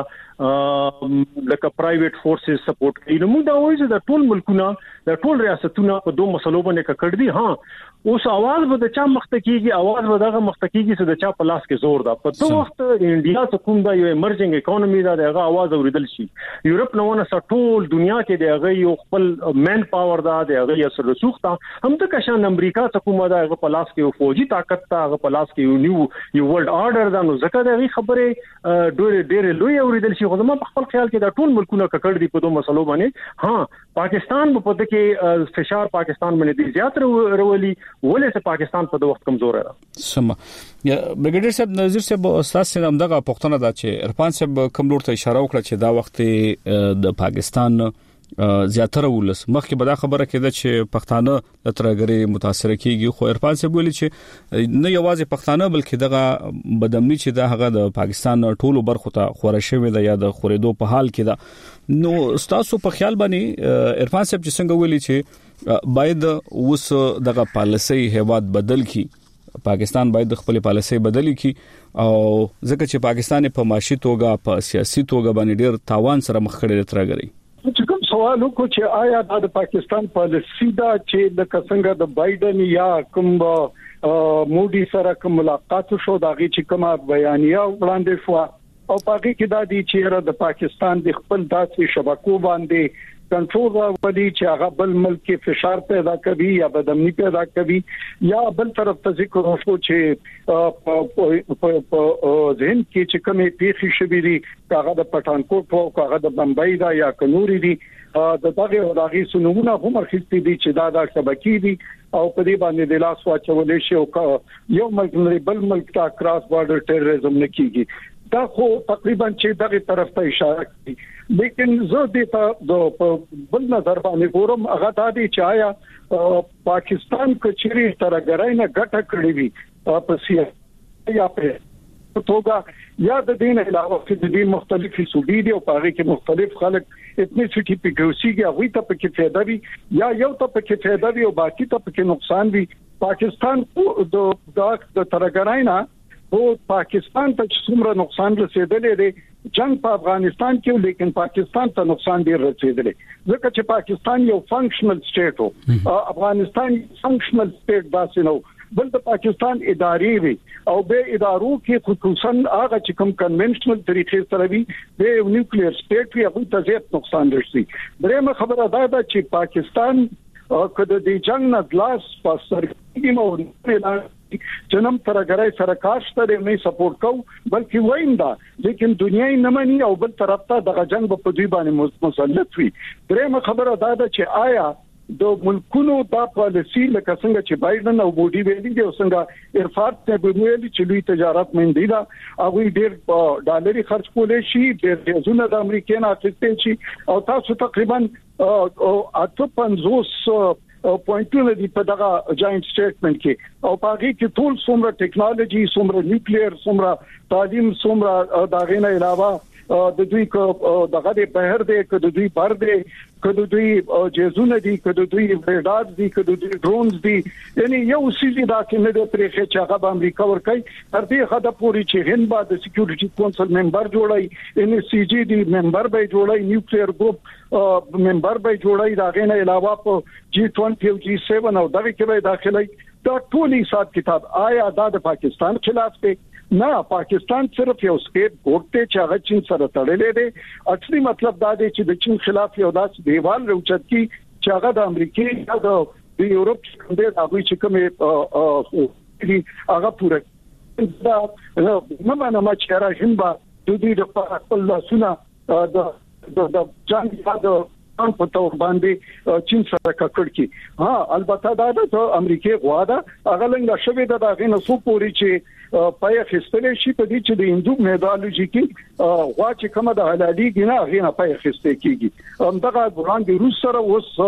لکه پرایویټ فورسز سپورټ کوي نو موږ دا وایو چې د ټول ملکونو د ټول ریاستونو په دوه مسلو باندې کړ دي ها اوس आवाज به د چا مخته کیږي आवाज به دغه مخته کیږي چې د چا په لاس کې زور ده په دوه وخت انډیا سکون دا یو ایمرجنګ اکانومي دا دغه आवाज اوریدل شي یورپ نو نه ټول دنیا کې دغه یو خپل مین پاور دا دغه یو سره سوخته هم د کشان امریکا حکومت دغه په لاس کې یو فوجي طاقت ته هغه په لاس کې یو ورلد آرډر دا نو ځکه دغه خبره ډېر لوی اوریدل شي خو زما په خپل خیال کې دا ټول ملکونه ککړ دي په دوه مسلو باندې ها پاکستان په پد کې فشار پاکستان باندې زیات رولي ولې چې پاکستان په دوه وخت کمزور دی سم یا برګیډر صاحب نظر صاحب استاد سره دغه پښتنه دا چې ارفان صاحب کوم لور ته اشاره وکړه چې دا وخت د پاکستان زیاتره ولس مخکې به دا خبره کېده چې پښتانه د ترګری متاثر کیږي خو ارفان صاحب ویلي چې نه یوازې پښتانه بلکې دغه بدامني چې دا هغه د پاکستان ټولو برخو ته خوره شوی ده یا د خورېدو په حال کې ده نو تاسو په خیال باندې ارفان صاحب چې څنګه ویلي چې باید اوس دغه پالیسي هیواد بدل کی پاکستان باید خپل پالیسي بدلی کی او ځکه چې پاکستان په معاشي توګه په سیاسي توګه باندې ډېر تاوان سره مخ کړي ترګري چې کوم سوال وکړو چې آیا د پاکستان پالیسي دا چې د څنګه د بایدن یا کوم مودي سره کوم ملاقات شو دا غي چې کومه بیانیه وړاندې شو او پاکي کې دا دي چې د پاکستان د خپل داسې شبکو باندې کنټرول راوړي چې هغه بل ملک کې فشار پیدا کوي یا بدامني پیدا کوي یا بل طرف ته ذکر وشو چې په ذهن کې چې کومه پیښې شوې دي هغه د پټانکوټ او هغه د بمبئی دا یا کنوري دي د دغه سنونه هم راخستې دي چې دا شبکې دي او په دې باندې د لاس واچولې شي او یو ملک بل ملک ته کراس بارډر ټیرریزم نه کیږي دا خو تقریبا چې دغه طرف ته اشاره کوي لیکن زه دې ته د بل نظر باندې ګورم هغه دا دي چې آیا پاکستان کچري ترګرای نه ګټه کړې وي په سیاسي یا په توګه یا د دین علاوه چې د دې مختلفي صوبې دي او هغه کې مختلف خلک اتنیسټي پیګوسیږي هغه ته پکې فائدہ وي یا یو ته پکې فائدہ وي او باقي ته پکې نقصان وي پاکستان د ترګرای نه او پاکستان ته څومره نقصان رسیدلې دی جنگ په افغانستان کې لیکن پاکستان ته نقصان ډیر رسیدلی ځکه چې پاکستان یو فنکشنل سټیټ و افغانستان فنکشنل سټیټ داسې نو بل د پاکستان ادارې وي او به ادارو کې خصوصا هغه چې کوم کنونشنل طریقې سره وي د نیوکلیر سټیټ وي هغه ته زیات نقصان رسي درېمه خبره دا ده چې پاکستان کله د جنگ نه لاس په سر کې مو جنم ترګرای سرکار ته نه سپورټ کو بلکې وایم دا لیکن دنیا نه مني او بل طرف ته د جنگ په دوی باندې مسلط وي درېمه خبره دا ده چې آیا د ملکونو د پالیسی لکه څنګه چې بایدن او مودي ویلي دي او څنګه ارفات ته ویلي چې لوی تجارت مندي دا هغه ډېر ډالري خرج کولې شي ډېر ځونه د امریکایان اخیستل شي او تاسو تقریبا 850 پوینټونه دي په دغه جاینټ سټیټمنټ کې او پاږي کې ټول څومره ټیکنالوژي څومره نیوکلیر څومره تعلیم څومره دا غینه علاوه د دوی کو دغه د بهر دی که د دوی بر دی که د دوی جزونه دي که د دوی ریډار دي که د دوی ډرونز دي یعنی یو سیزي دا کې نه د پرېخه چې هغه امریکا ورکړي تر دې خاطر پوری چې هند با د سکیورټي کونسل ممبر جوړای ان سی جی ډي ممبر به جوړای نیوکلیر ګروپ ممبر به جوړای دا غینه علاوه په G20 او G7 او دغه کې به داخلي دا ټول حساب کتاب آیا دا د پاکستان خلاف دی نه پاکستان صرف یو سکیپ ګورته چې هغه چین سره تړلې دي اصلي مطلب دا دی چې د چین خلاف یو داس دیوال راوچت کی چې هغه د امریکای یا د یورپ څخه د هغه چې کومه هغه پوره دا نه مانه چې راځم با د دې په خپل سونه د جنگ د په تور باندې چین سره ککړ کی ها البته دا د امریکای غواړه هغه لنګ شوی د هغه نو سو پوری چې پای خستلې شي په دې چې د هندو میډالوژي کې غوا چې کومه د حلالي ګناه هغه نه پای خسته کیږي همدغه وړاندې روس سره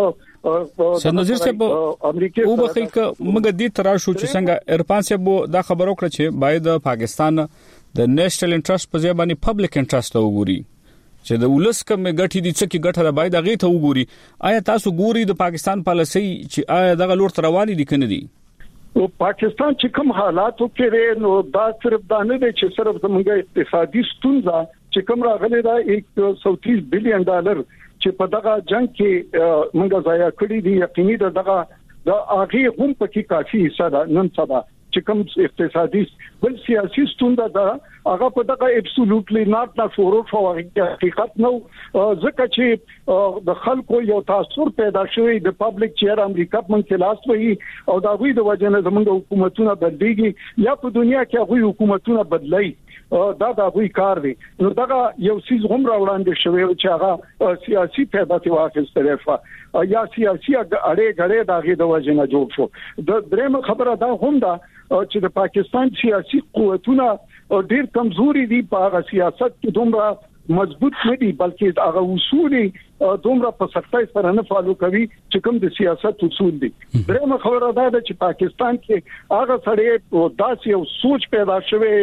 اوس سنځیر صاحب امریکای او بخې ک موږ دې تراشو چې څنګه ارفان صاحب دا خبرو کړ چې باید پاکستان د نېشنل انټرست په ځای باندې پبلک انټرست وګوري چې د ولس کوم غټي دي چې ګټه باید هغه ته وګوري آیا تاسو ګوري د پاکستان پالیسي چې آیا دغه لور تر رواني دي کنه دي او پاکستان چې کوم حالاتو کې نو دا صرف دا نه دي چې صرف زموږ اقتصادي ستونزه چې کوم راغلي دا 130 بلین ډالر چې په دغه جنگ کې موږ ضایع کړی دي یقیني دغه د هغه هم پکې کافي حصہ ده نن سبا چې کوم اقتصادي بل سیاسي ستونزه ده هغه په دغه ابسولوټلی نات نه فورو شو حقیقت نو ځکه چې د خلکو یو تاثیر پیدا شوی د پبلک چیر امریکا په خلاف وي او دا غوي د وجنه زموږ حکومتونه بدليږي یا په دنیا کې غوي حکومتونه بدلای دا غوي کار دی نو دا یو سیز هم راوړاندې شوی چې هغه سیاسي پیدا تی واخیستل یا سیاسي اړې غړې دغه د وجنه جوړ شو د درېمه خبره دا هم ده چې د پاکستان سیاسي قوتونه ډېر کمزوري دي په هغه سیاست کې دومره مضبوط نه دي بلکې هغه اصول دومره په سختۍ سره نه فالو کوي چې کوم د سیاست اصول دي درېمه خبره دا ده چې پاکستان کې هغه سره داسې یو سوچ پیدا شوی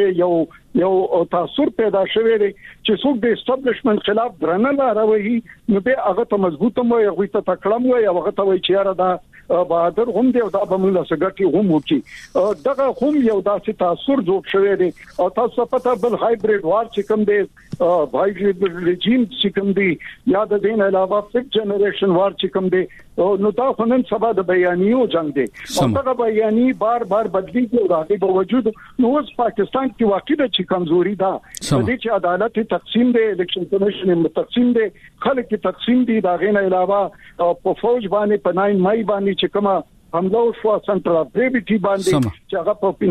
یو تاثیر پیدا شوی دی چې څوک د اسټابلیشمنت خلاف درنه لاروي نو به هغه ته مضبوط مو یو ته تکړم وي هغه ته وي چې را دا بهادر هم دی او دا به موږ سګټي هم وکي دغه هم یو داسې تاثیر جوړ شوی دی او تاسو پته بل هایبرید وار چې کوم دی هایبرید رژیم چې کوم دی یا د دین علاوه ففت جنریشن وار چې کوم دی نو دا خنن سبا د بیانیو جنگ دی او دا بیانی بار بدلیږي او د باوجود نو اوس پاکستان کې واقعي د کمزوري ده د دې چې عدالت تقسیم دی الیکشن کمیشن تقسیم دی خلک تقسیم دي دا غینه علاوه په فوج باندې په 9 مای باندې چې کومه حمله شو سنټرال ګریویټي باندې چې هغه په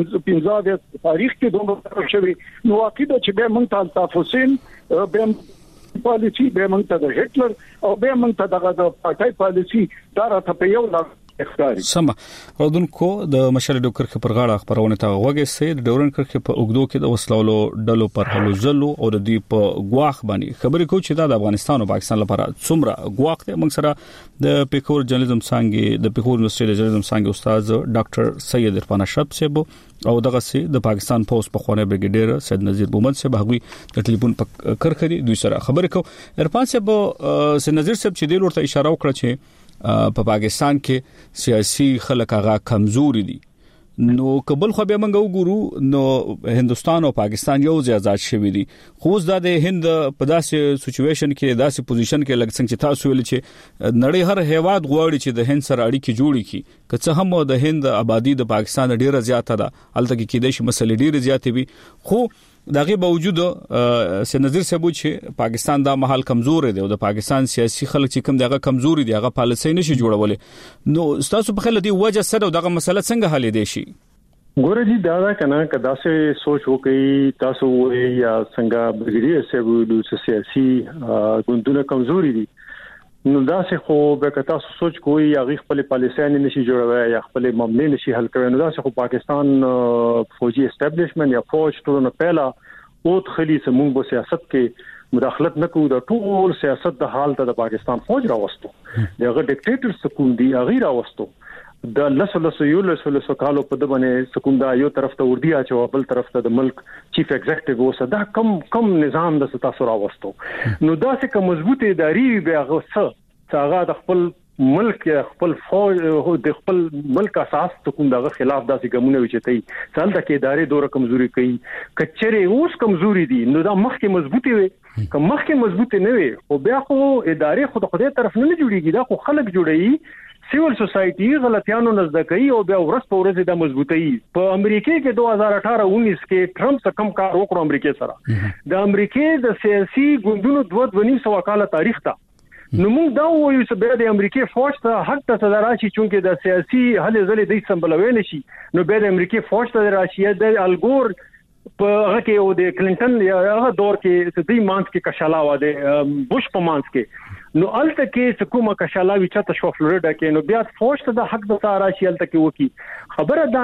15 تاریخ کې دومره شوی نو واقعي چې به مونږ الطاف حسین به پالیسی به مونږ ته د هټلر او به مونږ ته د پارټای پالیسی دا راته په یو لاغ سم راودونکو د مشر ډوکر پر غاړه خبرونه ته وګورئ سي د ډورن کرخه په اوګدو کې د وسلولو ډلو پر هلو زلو او د دې په غواخ باندې خبرې کوي چې د افغانستان او پاکستان لپاره څومره غواخ ته موږ سره د پیکور جرنالیزم څنګه د پیکور یونیورسيټي د جرنالیزم څنګه استاد ډاکټر سید عرفان اشرف صاحب او دغه سي د پاکستان پوس په خونه بریګیډیر سید نذیر بومن صاحب هغوی د ټلیفون په کرخري دوی سره خبرې کوي عرفان صاحب سید نذیر صاحب چې د لورته اشاره وکړه چې په پاکستان کې سیاسي خلک هغه کمزوري دي نو قبل خو به موږ وګورو نو هندستان او پاکستان یو ځای آزاد شوی دي خو د هند په داسې سچويشن کې داسې پوزیشن کې لګ څنګه چې تاسو ویل چې نړۍ هر هیواد غواړي چې د هند سره اړیکې جوړي کړي که څه هم د هند آبادی د پاکستان ډیره زیاته ده الته کې کېدای شي مسلې ډیره زیاتې وي خو دغه باوجود سنظر سبو چې پاکستان دا محل کمزور دی او د پاکستان سیاسي خلک چې کم دغه کمزوري دی هغه پالیسي نشي جوړولې نو تاسو په خله دی وجه سره دغه مسله څنګه حل دی شي ګوره جی دا کنه کدا سه سوچ وکي تاسو یا څنګه بریګیډیر سبو د سیاسي ګوندونه کمزوري دي نو دا سه خو به کتا سوچ کوی یا غی خپل پالیسي نه نشي جوړوي یا خپل معاملې نشي حل کوي نو دا سه خو پاکستان فوجي اسټابلیشمنت یا فوج ټولنه پهلا او خلی سمون په سیاست کې مداخلت نکو د ټول سیاست د حال ته د پاکستان فوج راوستو دغه ډیکټیټر سکون دی غیر راوستو د لسو کالو په دبنه سکوندا یو طرف ته وردی اچو بل طرف ته د ملک چیف ایگزیکټیو وسه دا کم نظام د تاسو راوستو نو دا څه کوم مضبوطه اداري به هغه د خپل ملک خپل فوج د خپل ملک اساس سکوندغه خلاف داسې ګمونه وچتای څلته کې ادارې دوره کمزوري کوي کچره اوس کمزوري دي نو دا مخکې مضبوطه وي که مخکې مضبوطه نه وي او بیا خو ادارې خود طرف نه جوړیږي دا خو خلک جوړي سیول سوسایټي غلطیانو نزد کوي او بیا ورځ په ورځ د مضبوطی په امریکا کې 2018-19 کې ټرمپ څخه کم کار وکړ امریکا سره د امریکا د سیاسي ګوندونو 2.5 کاله تاریخ ته نو موږ دا وایو چې به د امریکا فوج ته حق ته راشي چې د سیاسي هلې ځلې د سمبلوي نشي نو به د امریکا فوج ته راشي د الګور په هغه کې او د کلینټن یا هغه دور کې د دې مانس کې کشاله و د بوش په مانس کې نو الته کې حکومت کشاله وی چاته شو فلوریدا کې نو بیا فوج ته د حق د سارا شي الته کې وکی خبره دا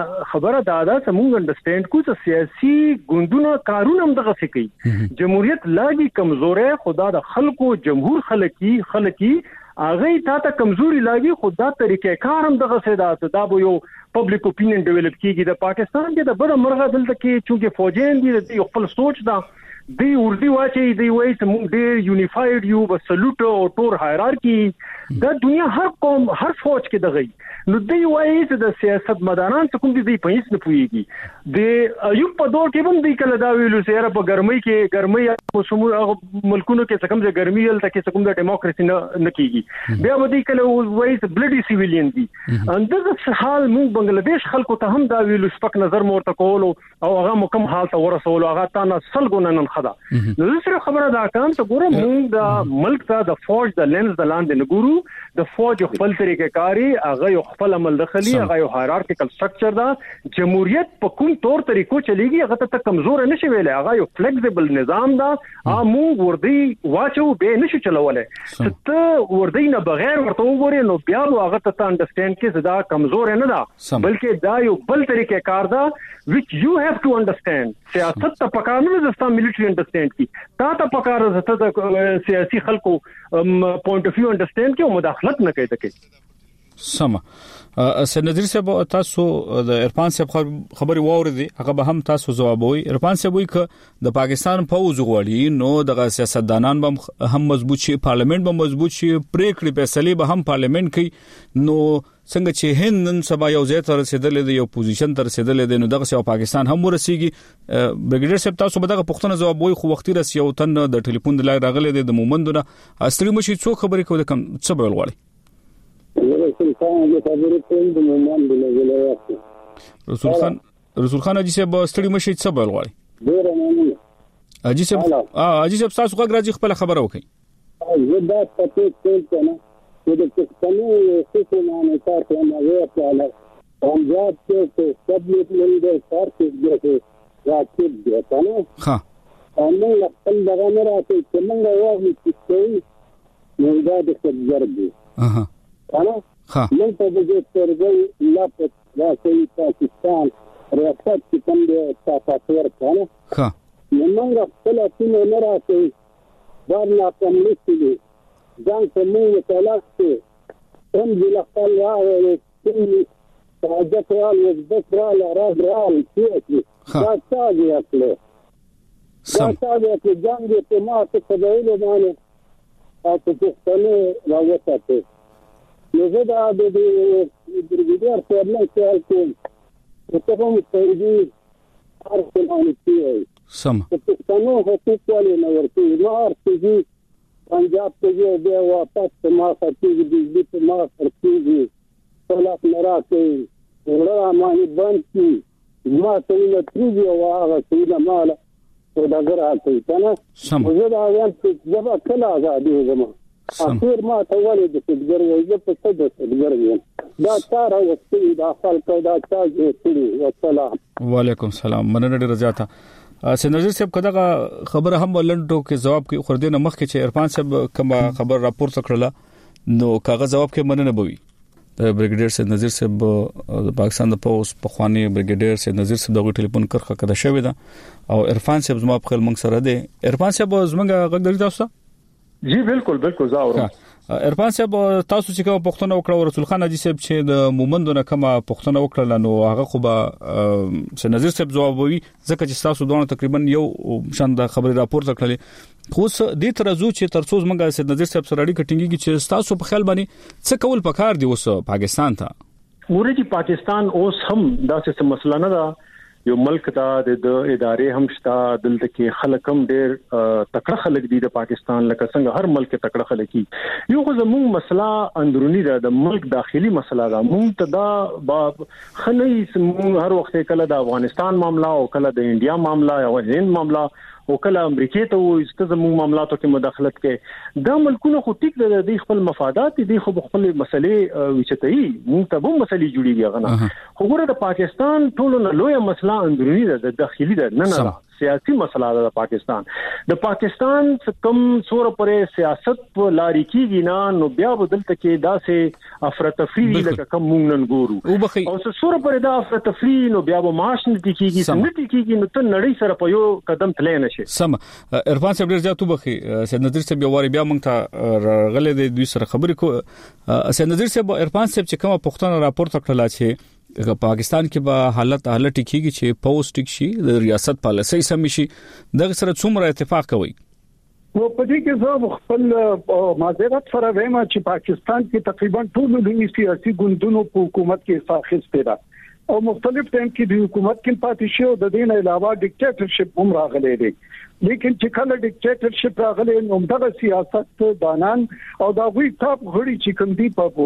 سمون انډرستاند کو چې سیاسي ګوندونه کارونه هم دغه کوي جمهوریت لاګي کمزوره خدا د خلکو جمهور خلکی اغه ته کمزوري لاګي خدا طریقې کار هم دغه سیدا دا به یو پبلک اپینین ډیولپ کیږي د پاکستان کې د بره مرغه دلته کې چې فوجین دي د خپل سوچ دا دی اردي واچي دی وایي چې موږ ډېر یونیفاید یو بس سلوټ او ټور هایرارکی د دنیا هر قوم هر فوج کې دغه نو دی وایي چې د سیاست مداران څه کوم دي په هیڅ نه پويږي د ایوب په دور کې هم دی کله دا ویلو چې په ګرمۍ په سمو ملکونو کې څه کوم د ګرمۍ ال تک څه کوم د ډیموکراسي نه کیږي بیا ودی کله وایي چې بلډي سیویلین دي اندغه حال موږ بنگلاديش خلکو ته هم دا ویلو سپک نظر مورته کول او هغه مکم حال ته ورسول هغه تا نه سلګونه خدا نو سره خبره دا کوم چې ګوره موږ د ملک ته د فوج د لینز د لاندې نه ګورو د فوج خپل طریقې کاری هغه خپل عمل دخلي هغه هایرارکیکل سټرکچر دا جمهوریت په کوم تور طریقو چلیږي هغه ته کمزور نشي ویلې هغه یو فلیکسیبل نظام دا موږ وردی واچو به نشو چلولې ته وردی نه بغیر ورته وګورې نو بیا هغه ته انډرستاند کې دا کمزور نه ده بلکې دا یو بل طریقې کار دا which you have to understand سیاست ته پکانو زستا ملټری انډرستاند کی تا ته پکاره زته د سیاسي خلکو پوینټ اف ویو انډرستاند کی او مداخلت نه کوي تکي سم سنذیر صاحب تاسو د عرفان صاحب خبري واوریدي هغه به هم تاسو جواب وي عرفان صاحب وي ک د پاکستان فوج غوړي نو د سیاستدانان به هم مضبوط شي پارلیمنت به مضبوط شي پریکړې فیصله به هم پارلیمنت کوي نو څنګه چې هند نن سبا یو ځای تر رسیدلې دی یو پوزیشن تر رسیدلې دی نو دغه سیو پاکستان هم ورسیږي بریګیډر صاحب تاسو به دغه پښتنه جواب وي خو وختي رسي او تن د ټلیفون د لای راغلي د مومندونه اصلي مشي څو خبرې کوي کوم څه به ولغړي رسول خان اجي صاحب ستړي مشي څه به ولغړي اجي صاحب تاسو غواړئ خپل خبره وکړي زه دا پته کوم چې د پښتنو سیستمانه تاسو نه وایي پنجاب کې سبلیټ لري کار کوي راځي دی کنه ها موږ خپل دغه نه راځي چې موږ وایو چې نو دا د خبر دی اها کنه ها موږ په دې سرګي لا په پاکستان ریاست کې کوم د تاسو کنه ها موږ خپل ټیم نه راځي ورنه کوم لستي ځان ته موږ تلاښ هم د خپل راوي چې حاجت رال وذکر رال چې دا څنګه یاله دا څنګه جنگ په ما ته کډایله باندې او په څه راوته نو زه دا د بریګیډر سره نه کار کوم ته هم سعودي هر څه باندې سم پښتنو حقوق ولې نه ورکوي نو ارتجي پنجاب ته دی واپس ما خرڅېږي بجلی په ما خرڅېږي طلاق نه راکوي وړه ماني بند کړي ما ته نه تریږي او هغه څه نه ماله سوداګر راکوي کنه زه دا وایم چې زما کله ازادي زما اخر ما ته ولې د سوداګر وایي په څه د سوداګر یم دا کار او څه دا خلک دا چا جوړي والسلام وعلیکم السلام مننه ډیر زیاته سنجر صاحب کداغه خبره هم ولندو کې جواب کې خردینه مخ کې چې عرفان صاحب کوم خبر راپور څکړه نو کاغذ جواب کې مننه بوي د بریګیډیر سنجر صاحب د پاکستان د پوس په خواني بریګیډیر سنجر صاحب دغه ټلیفون کرخه کده شوی دا او عرفان صاحب زما په خپل منګ سره دی عرفان صاحب زمونږ غږ درته تاسو جی بالکل زاورم عرفان صاحب تاسو چې کوم پښتنه وکړه رسول خان حاجی صاحب چې د مومندونه کوم پښتنه وکړه نو هغه خو به سنجر صاحب جواب وي ځکه چې تاسو دوه تقریبا یو شان د خبري راپور تکړه خو دې ترازو چې ترڅو زمونږ سنجر صاحب سره اړیکه ټینګي چې تاسو په خیال باندې څه کول پکار دی اوس پاکستان ته ورته پاکستان اوس هم داسې مسله نه ده یو ملک دا د ادارې هم شته دلته کې خلک هم ډېر تکړه خلک دي د پاکستان لکه څنګه هر ملک تکړه خلک دي یو خو زموږ مسله اندرونی ده د ملک داخلي مسله ده مونږ ته دا باب خلې سمون هر وخت کله د افغانستان معاملہ او کله د انډیا معاملہ او هند معاملہ او کله امریکای ته وایي چې زموږ معاملاتو کې مداخلت کوي دا ملکونه خو ټیک ده د خپل مفادات دي خو خپل مسلې وچتای مونږ ته به مسلې جوړیږي غنه خو ګوره د پاکستان ټول نه لوی مسله اندرونی ده د داخلي ده نه سیاسي مسله ده د پاکستان کوم سور پرې سیاست په لاري کېږي نه نو بیا بدلته کې داسې افراطفری لکه کوم مونږ نن ګورو او سور پرې دا افراطفری نو بیا به معاش نه کېږي څنګه کېږي نو ته نړۍ سره په یو قدم تلې نشي سم عرفان صاحب ډیر زیاتو بخي سید نذیر صاحب یواري بیا مونږ ته غلې د دوی سره خبرې کو سید نذیر صاحب عرفان صاحب چې کومه پښتنه راپور تکړه چې پاکستان کې به حالت کېږي چې پوسټ ټیک شي د ریاست پالیسي سم شي دغه سره څومره اتفاق کوي نو په دې کې زه خپل معذرت سره وایم چې پاکستان کې تقریبا ټول لوی سیاسي ګوندونو په حکومت کې ساخسته ده او مختلف ټیم کې د حکومت کې پاتې شو د دین علاوه ډیکټیټرشپ هم راغلی دی لیکن چې کله ډیکټیټرشپ راغلی نو دغه سیاست دانان او دا وی ټاپ غړي چې کوم دی په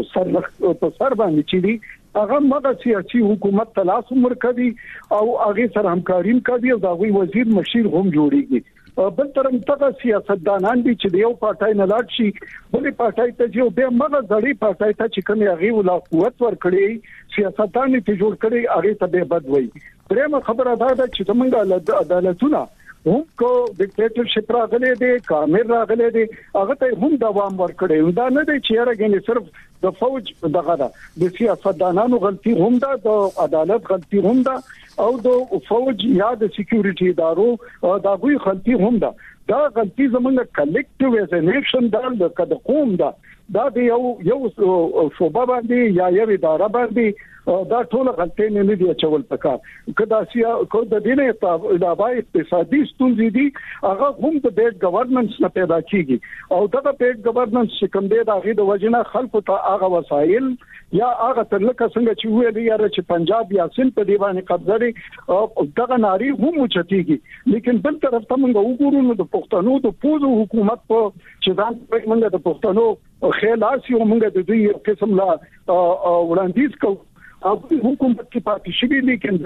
سر باندې چې دی هغه مغه سیاسي حکومت تلاش عمر کوي او هغه سره همکاري کوي او دا وی وزیر مشیر هم جوړیږي بل ترم ته سیاستدانان دي چې یو پارټای نه لاړ شي بلې پارټای ته یو به مغه ځړې پارټای ته چې کوم هغه ولا قوت ورکړي سیاستدان ته جوړ کړي هغه ته به بد وي درېمه خبره دا ده چې زمونږ عدالتونه هم کو ډیکټیټرشپ راغلي دي کامل راغلي دي هغه ته هم دوام ورکړي دا نه دي چې راګنې صرف د فوج دغه د سیاستدانانو غلطي هم ده د عدالت غلطي هم ده او د فوج یا د سکیورټي ادارو دا غوي غلطي هم ده دا غلطي زمونږ کلیکټیو ایز ا نیشن د کده قوم ده دا د یو صوبه باندې یا یو اداره باندې دا ټول غلطي نه دي چول پکار کدا سیا کو د دینه علاوه اقتصادي ستونزې دي هغه هم د بیت گورننس نه پیدا کیږي او دا بیت گورننس کوم دی دا غي د وجنه خلکو ته هغه وسایل یا هغه ترلکه څنګه چې ویل یاره چې پنجاب یا سند په دی باندې قبضه لري او دغه ناری هم چتيږي لیکن بل طرف ته موږ وګورو نو د پښتنو د پوزو حکومت په چې ځان په موږ د پښتنو خیالاسي موږ د دوی قسم لا وړاندیز کو او حکومت کې پاتې شي لیکن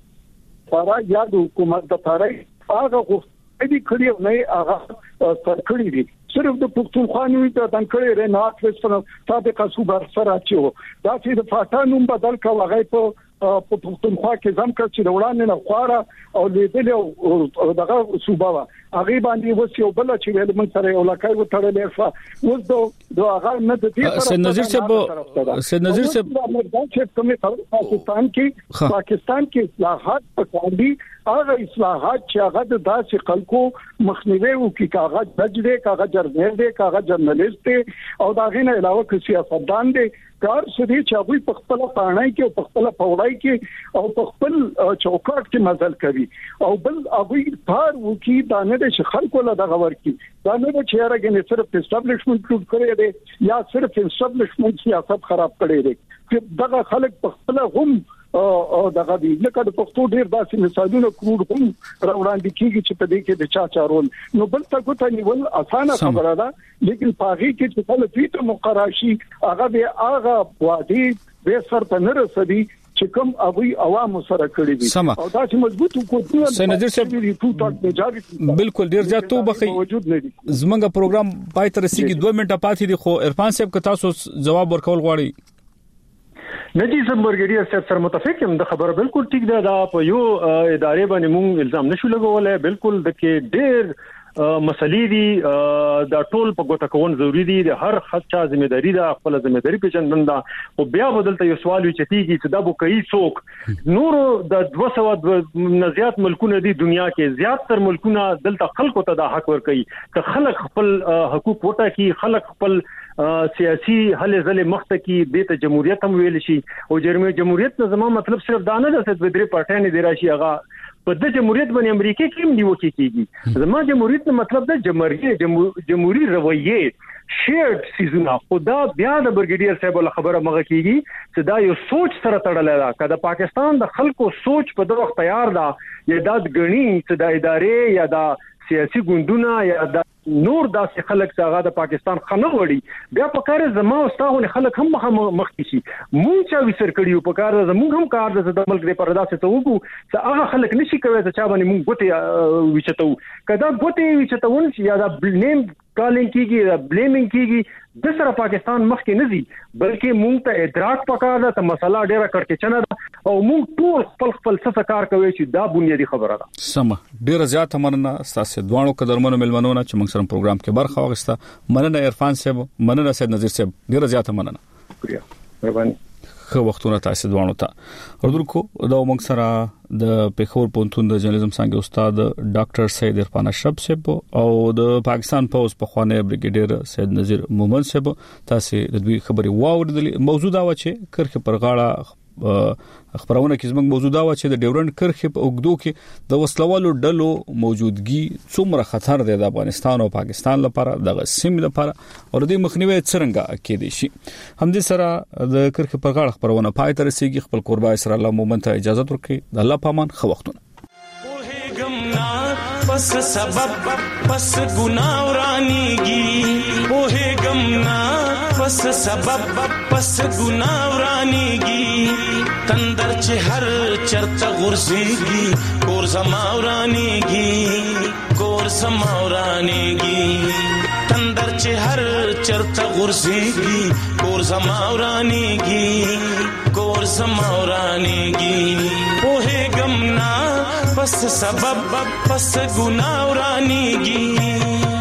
سارا یا د حکومت د پاره هغه غوښتنې کړې نه هغه سرکړې دي صرف د پښتونخوا ته د کړې رنات وسره سابقه صوبه سره چیو دا چې د فاټانوم بدل کا وغه په پښتونخوا کې ځم کړ چې وړاندې نه خواره او لیدل او دغه صوبه هغه باندې وسیو بل چې ول من سره یو لکای و تړلې ف وځ دو هغه نه د دې سید نذیر صاحب پاکستان کې اصلاحات پکاندي هغه اصلاحات چې هغه د داسې خلکو مخنیوي وکړي کاغذ بجډه کاغذ جرنیل دی کاغذ جرنالیست دی او دا غینه علاوه کې سیاستدان دی کار سدي چې هغه په خپل پاڼای کې او په خپل پوړای کې او په خپل چوکاټ کې مزل کوي او بل هغه بار وکي دا نه د خلکو له دغه ورکی دا نه چې راګنې صرف اسټابلیشمنت ټول کړی دی یا صرف اسټابلیشمنت سیاست خراب کړی دی چې دغه خلک په خپل هم او دغه دی لکه د پښتو ډیر داسې مثالونه کړو هم راوړاندې کیږي چې په دې کې د چا چارول نو بل څه کوته نیول اسانه خبره ده لیکن پاغي کې چې کله پیټه مقراشي هغه به هغه وادي به سر ته نه رسېږي چې کوم ابوي عوام سره کړی دي او دا چې مضبوط حکومت سنجر صاحب بالکل ډیر زیات تو بخي زمونږ پروګرام پای تر سیګي 2 منټه پاتې دي خو عرفان صاحب که تاسو جواب ورکول غواړئ نجی زمبرګری صاحب سره متفق یم د خبره بالکل ټیک ده دا په یو ادارې باندې مونږ الزام نشو لګولای بالکل د کې ډېر مسلې دي دا ټول په ګوته کول ضروری دي د هر خاصه ځمېداري ده خپل ځمېداري پیژندنده او بیا بدلته یو سوال وي چې تیږي چې دا بو کوي څوک نور د 200 نزيات ملکونه دي دنیا کې زیات تر ملکونه دلته خلکو ته د حق ور کوي چې خلک خپل حقوق وټا کی خلک خپل سیاسي هلې ځلې مخته کې د جمهوریت هم ویل شي او جمهوریت نه زموږ مطلب صرف دا نه ده چې د درې پارټیانې دی راشي هغه په د جمهوریت باندې امریکا کې هم نیوکه کیږي زموږ جمهوریت نه مطلب د جمهوریت رویه شیرډ سیزونه خدا بیا د برګیډیر صاحب له خبره مغه کیږي چې دا یو سوچ سره تړل ده کله پاکستان د خلکو سوچ په دغه وخت تیار ده یا د غنی چې د ادارې یا د سیاسي ګوندونه یا د نور داسې خلک چې هغه د پاکستان خنه وړي بیا په کار زما او تاسو خلک هم مخ کیږي مونږ چې وسر کړیو په کار زموږ هم کار د ملک د پرداسه ته وګو چې هغه خلک نشي کوي چې چا باندې مونږ ګوتې وچتو کدا ګوتې وچتون یا د بلیم کالینګ کیږي بلیمینګ کیږي د سره پاکستان مخ کې نه دي بلکې مونږ ته ادراک پکار ده ته مسله ډیره کړکېچنه ده او مونږ ټول خپل څه کار کوي چې دا بنیادی خبره ده سم ډیره زیاته مننه تاسو دوانو قدرمنو ملمنونه چې موږ سره پروګرام کې برخه واغسته مننه عرفان صاحب مننه سید نذیر صاحب ډیره زیاته مننه شکریہ مهرباني خو وختونه تاسو دوانو ته ورکو دا موږ سره د پیښور پونتون د جرنالیزم څنګه استاد ډاکټر سید عرفان اشرف صاحب او د پاکستان پوز په خوانه بریګیډیر سید نذیر مومن صاحب تاسو د دوی خبري واوریدلې موضوع دا و چې کرخه پر غاړه خبرونه کې زموږ موضوع دا و چې د ډیورنډ کرخه په اوګدو کې د وسلوالو ډلو موجودګي څومره خطر دی د افغانستان او پاکستان لپاره د سیمې لپاره او د مخنیوي څرنګه کېدی شي همدې سره د کرخه پر غاړه خبرونه پای تر رسیدي خپل قربای سره الله مومن ته اجازه ورکړي د الله پامان خو وختونه پس سبب پس گناہ ورانیگی اوہ گمنا پس سبب پس گناہ ورانیگی تندر چه ہر چرتا غرزیگی کور زما ورانیگی کور زما ورانیگی تندر چه ہر چرتا غرزیگی کور زما ورانیگی کور زما ورانیگی اوہ گمنا پس سبب پس گناہ ورانیگی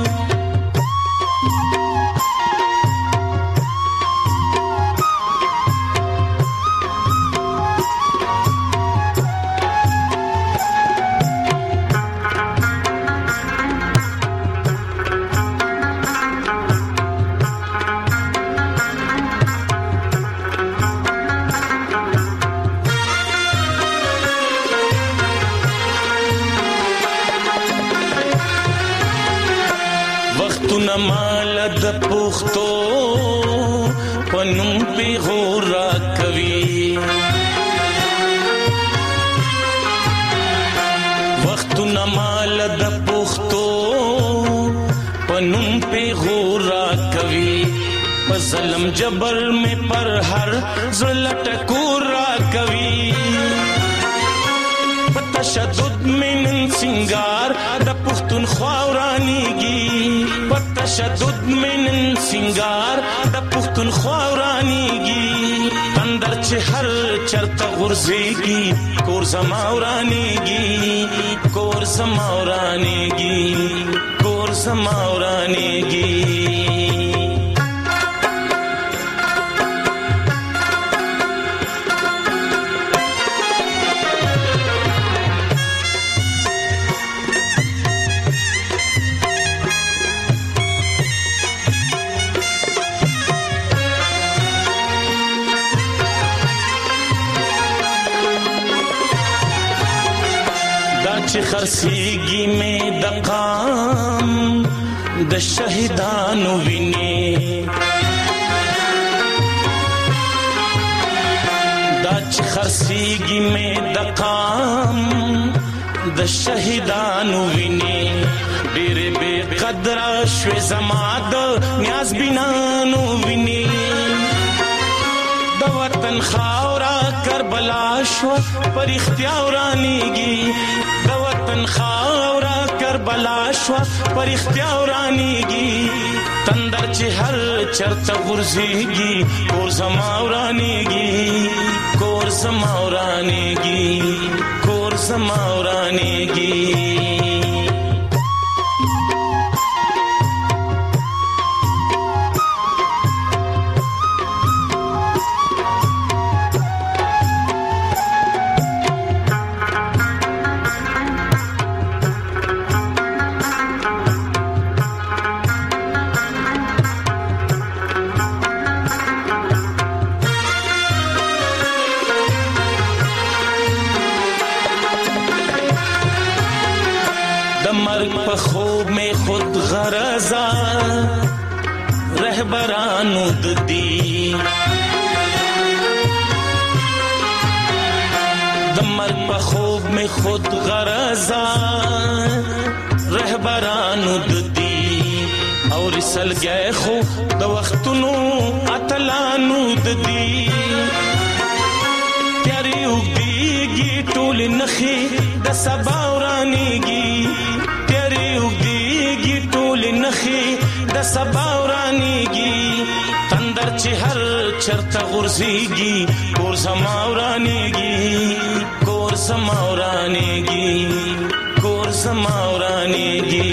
مال د پختو پنوم په غورا کوي وختونه مال د پختو پنوم په غورا کوي په ظلم جبر میں پر هر زلټ کورا کوي په تشدد من سنگار د پختون خاورانیږي تشدد من سنگار د پختون خاورانیږي اندر چې هر چرته غرزيږي کور زما ورانیږي کور زما ورانیږي کور زما ورانیږي چې خرسيږي مې د قام د شهیدانو ویني دا چې خرسيږي مې د قام د شهیدانو ویني ډېر بے قدر شوي زما د نیاز بینانو ویني د وطن خاورا کربلا شو پر اختیارانيږي د وطن خاورا کربلا شو پر اختیارانيږي تندر چې هر چرته ورزيږي کور زماورانيږي کور زماورانيږي کور زماورانيږي رهبرانو د دې د مرګ په خوب می خود غرضا رهبرانو د دې او رسل گئے خو د وختونو اتلانو د دې تیاری وګيږي ټول نخي د سبا ورانيږي تیاری وګيږي ټول نخي د سبا ورانيږي تندر چې هر چرته غورځيږي کور زما ورانيږي کور زما ورانيږي کور زما ورانيږي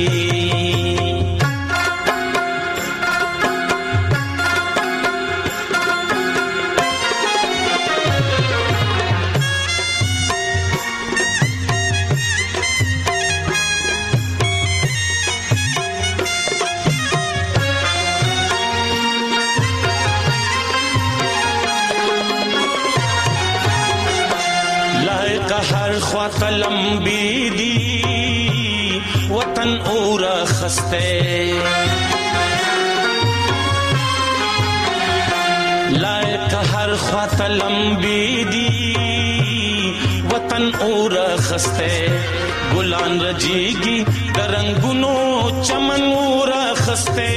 لمبی دی وطن اورا خستے لائق ہر خوات لمبی دی وطن اورا خستے گلان رجیگی درنگنو چمن اورا خستے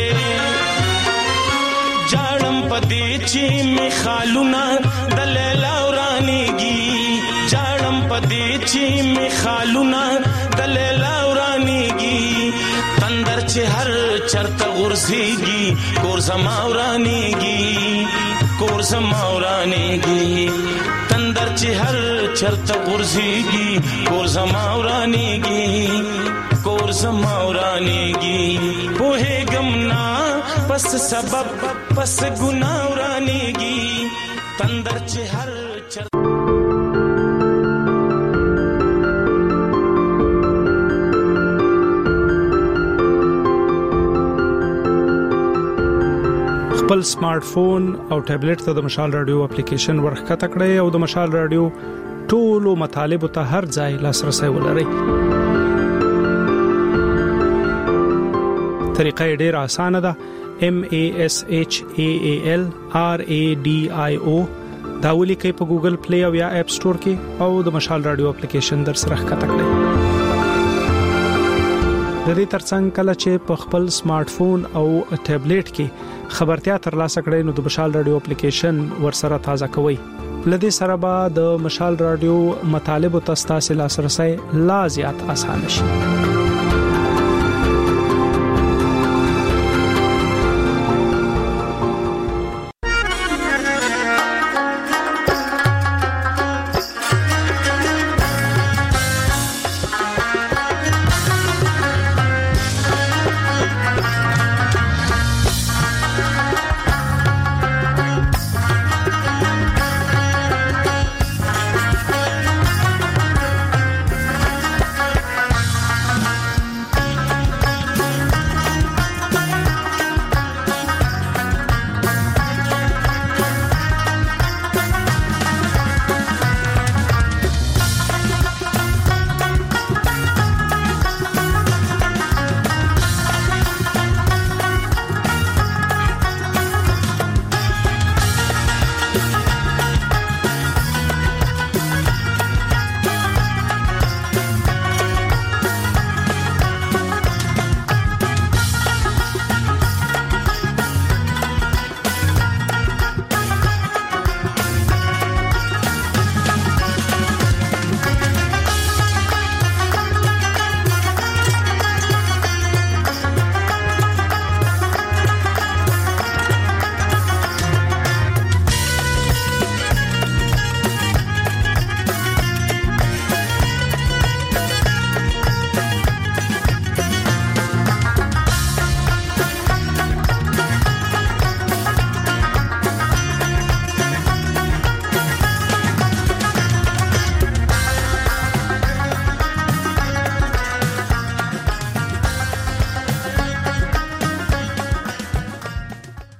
جاڑم پدیچی میں خالونا دلیلا ورانیگی پدیچی می خالونا دلیلا ورانیږي تندر چې هر چرته غورځيږي کور زما ورانیږي کور زما ورانیږي تندر چې هر چرته غورځيږي کور زما ورانیږي کور زما ورانیږي په غمنا پس سبب پس ګناه ورانیږي تندر چې هر چرته خپل سمارټ فون او ټابلیټ ته د مشال رادیو اپلیکیشن ورخته کړئ او د مشال رادیو ټولو مطالب ته هر ځای لاسرسي ولرئ. طریقه ډېره اسانه ده. MASHAALRADIO دا ولیکئ په ګوګل پلی او یا اپ سٹور کې او د مشال رادیو اپلیکیشن در سره ښکته کړئ. د دې ترڅنګ کله چې په خپل سمارټ فون او ټابلیټ کې خبرتیا ترلاسه کړئ نو د مشال رادیو اپلیکیشن ورسره تازه کوئ. لدې سره به د مشال رادیو مطالب او تاسو لاسرسي لا زیات اسانه شي.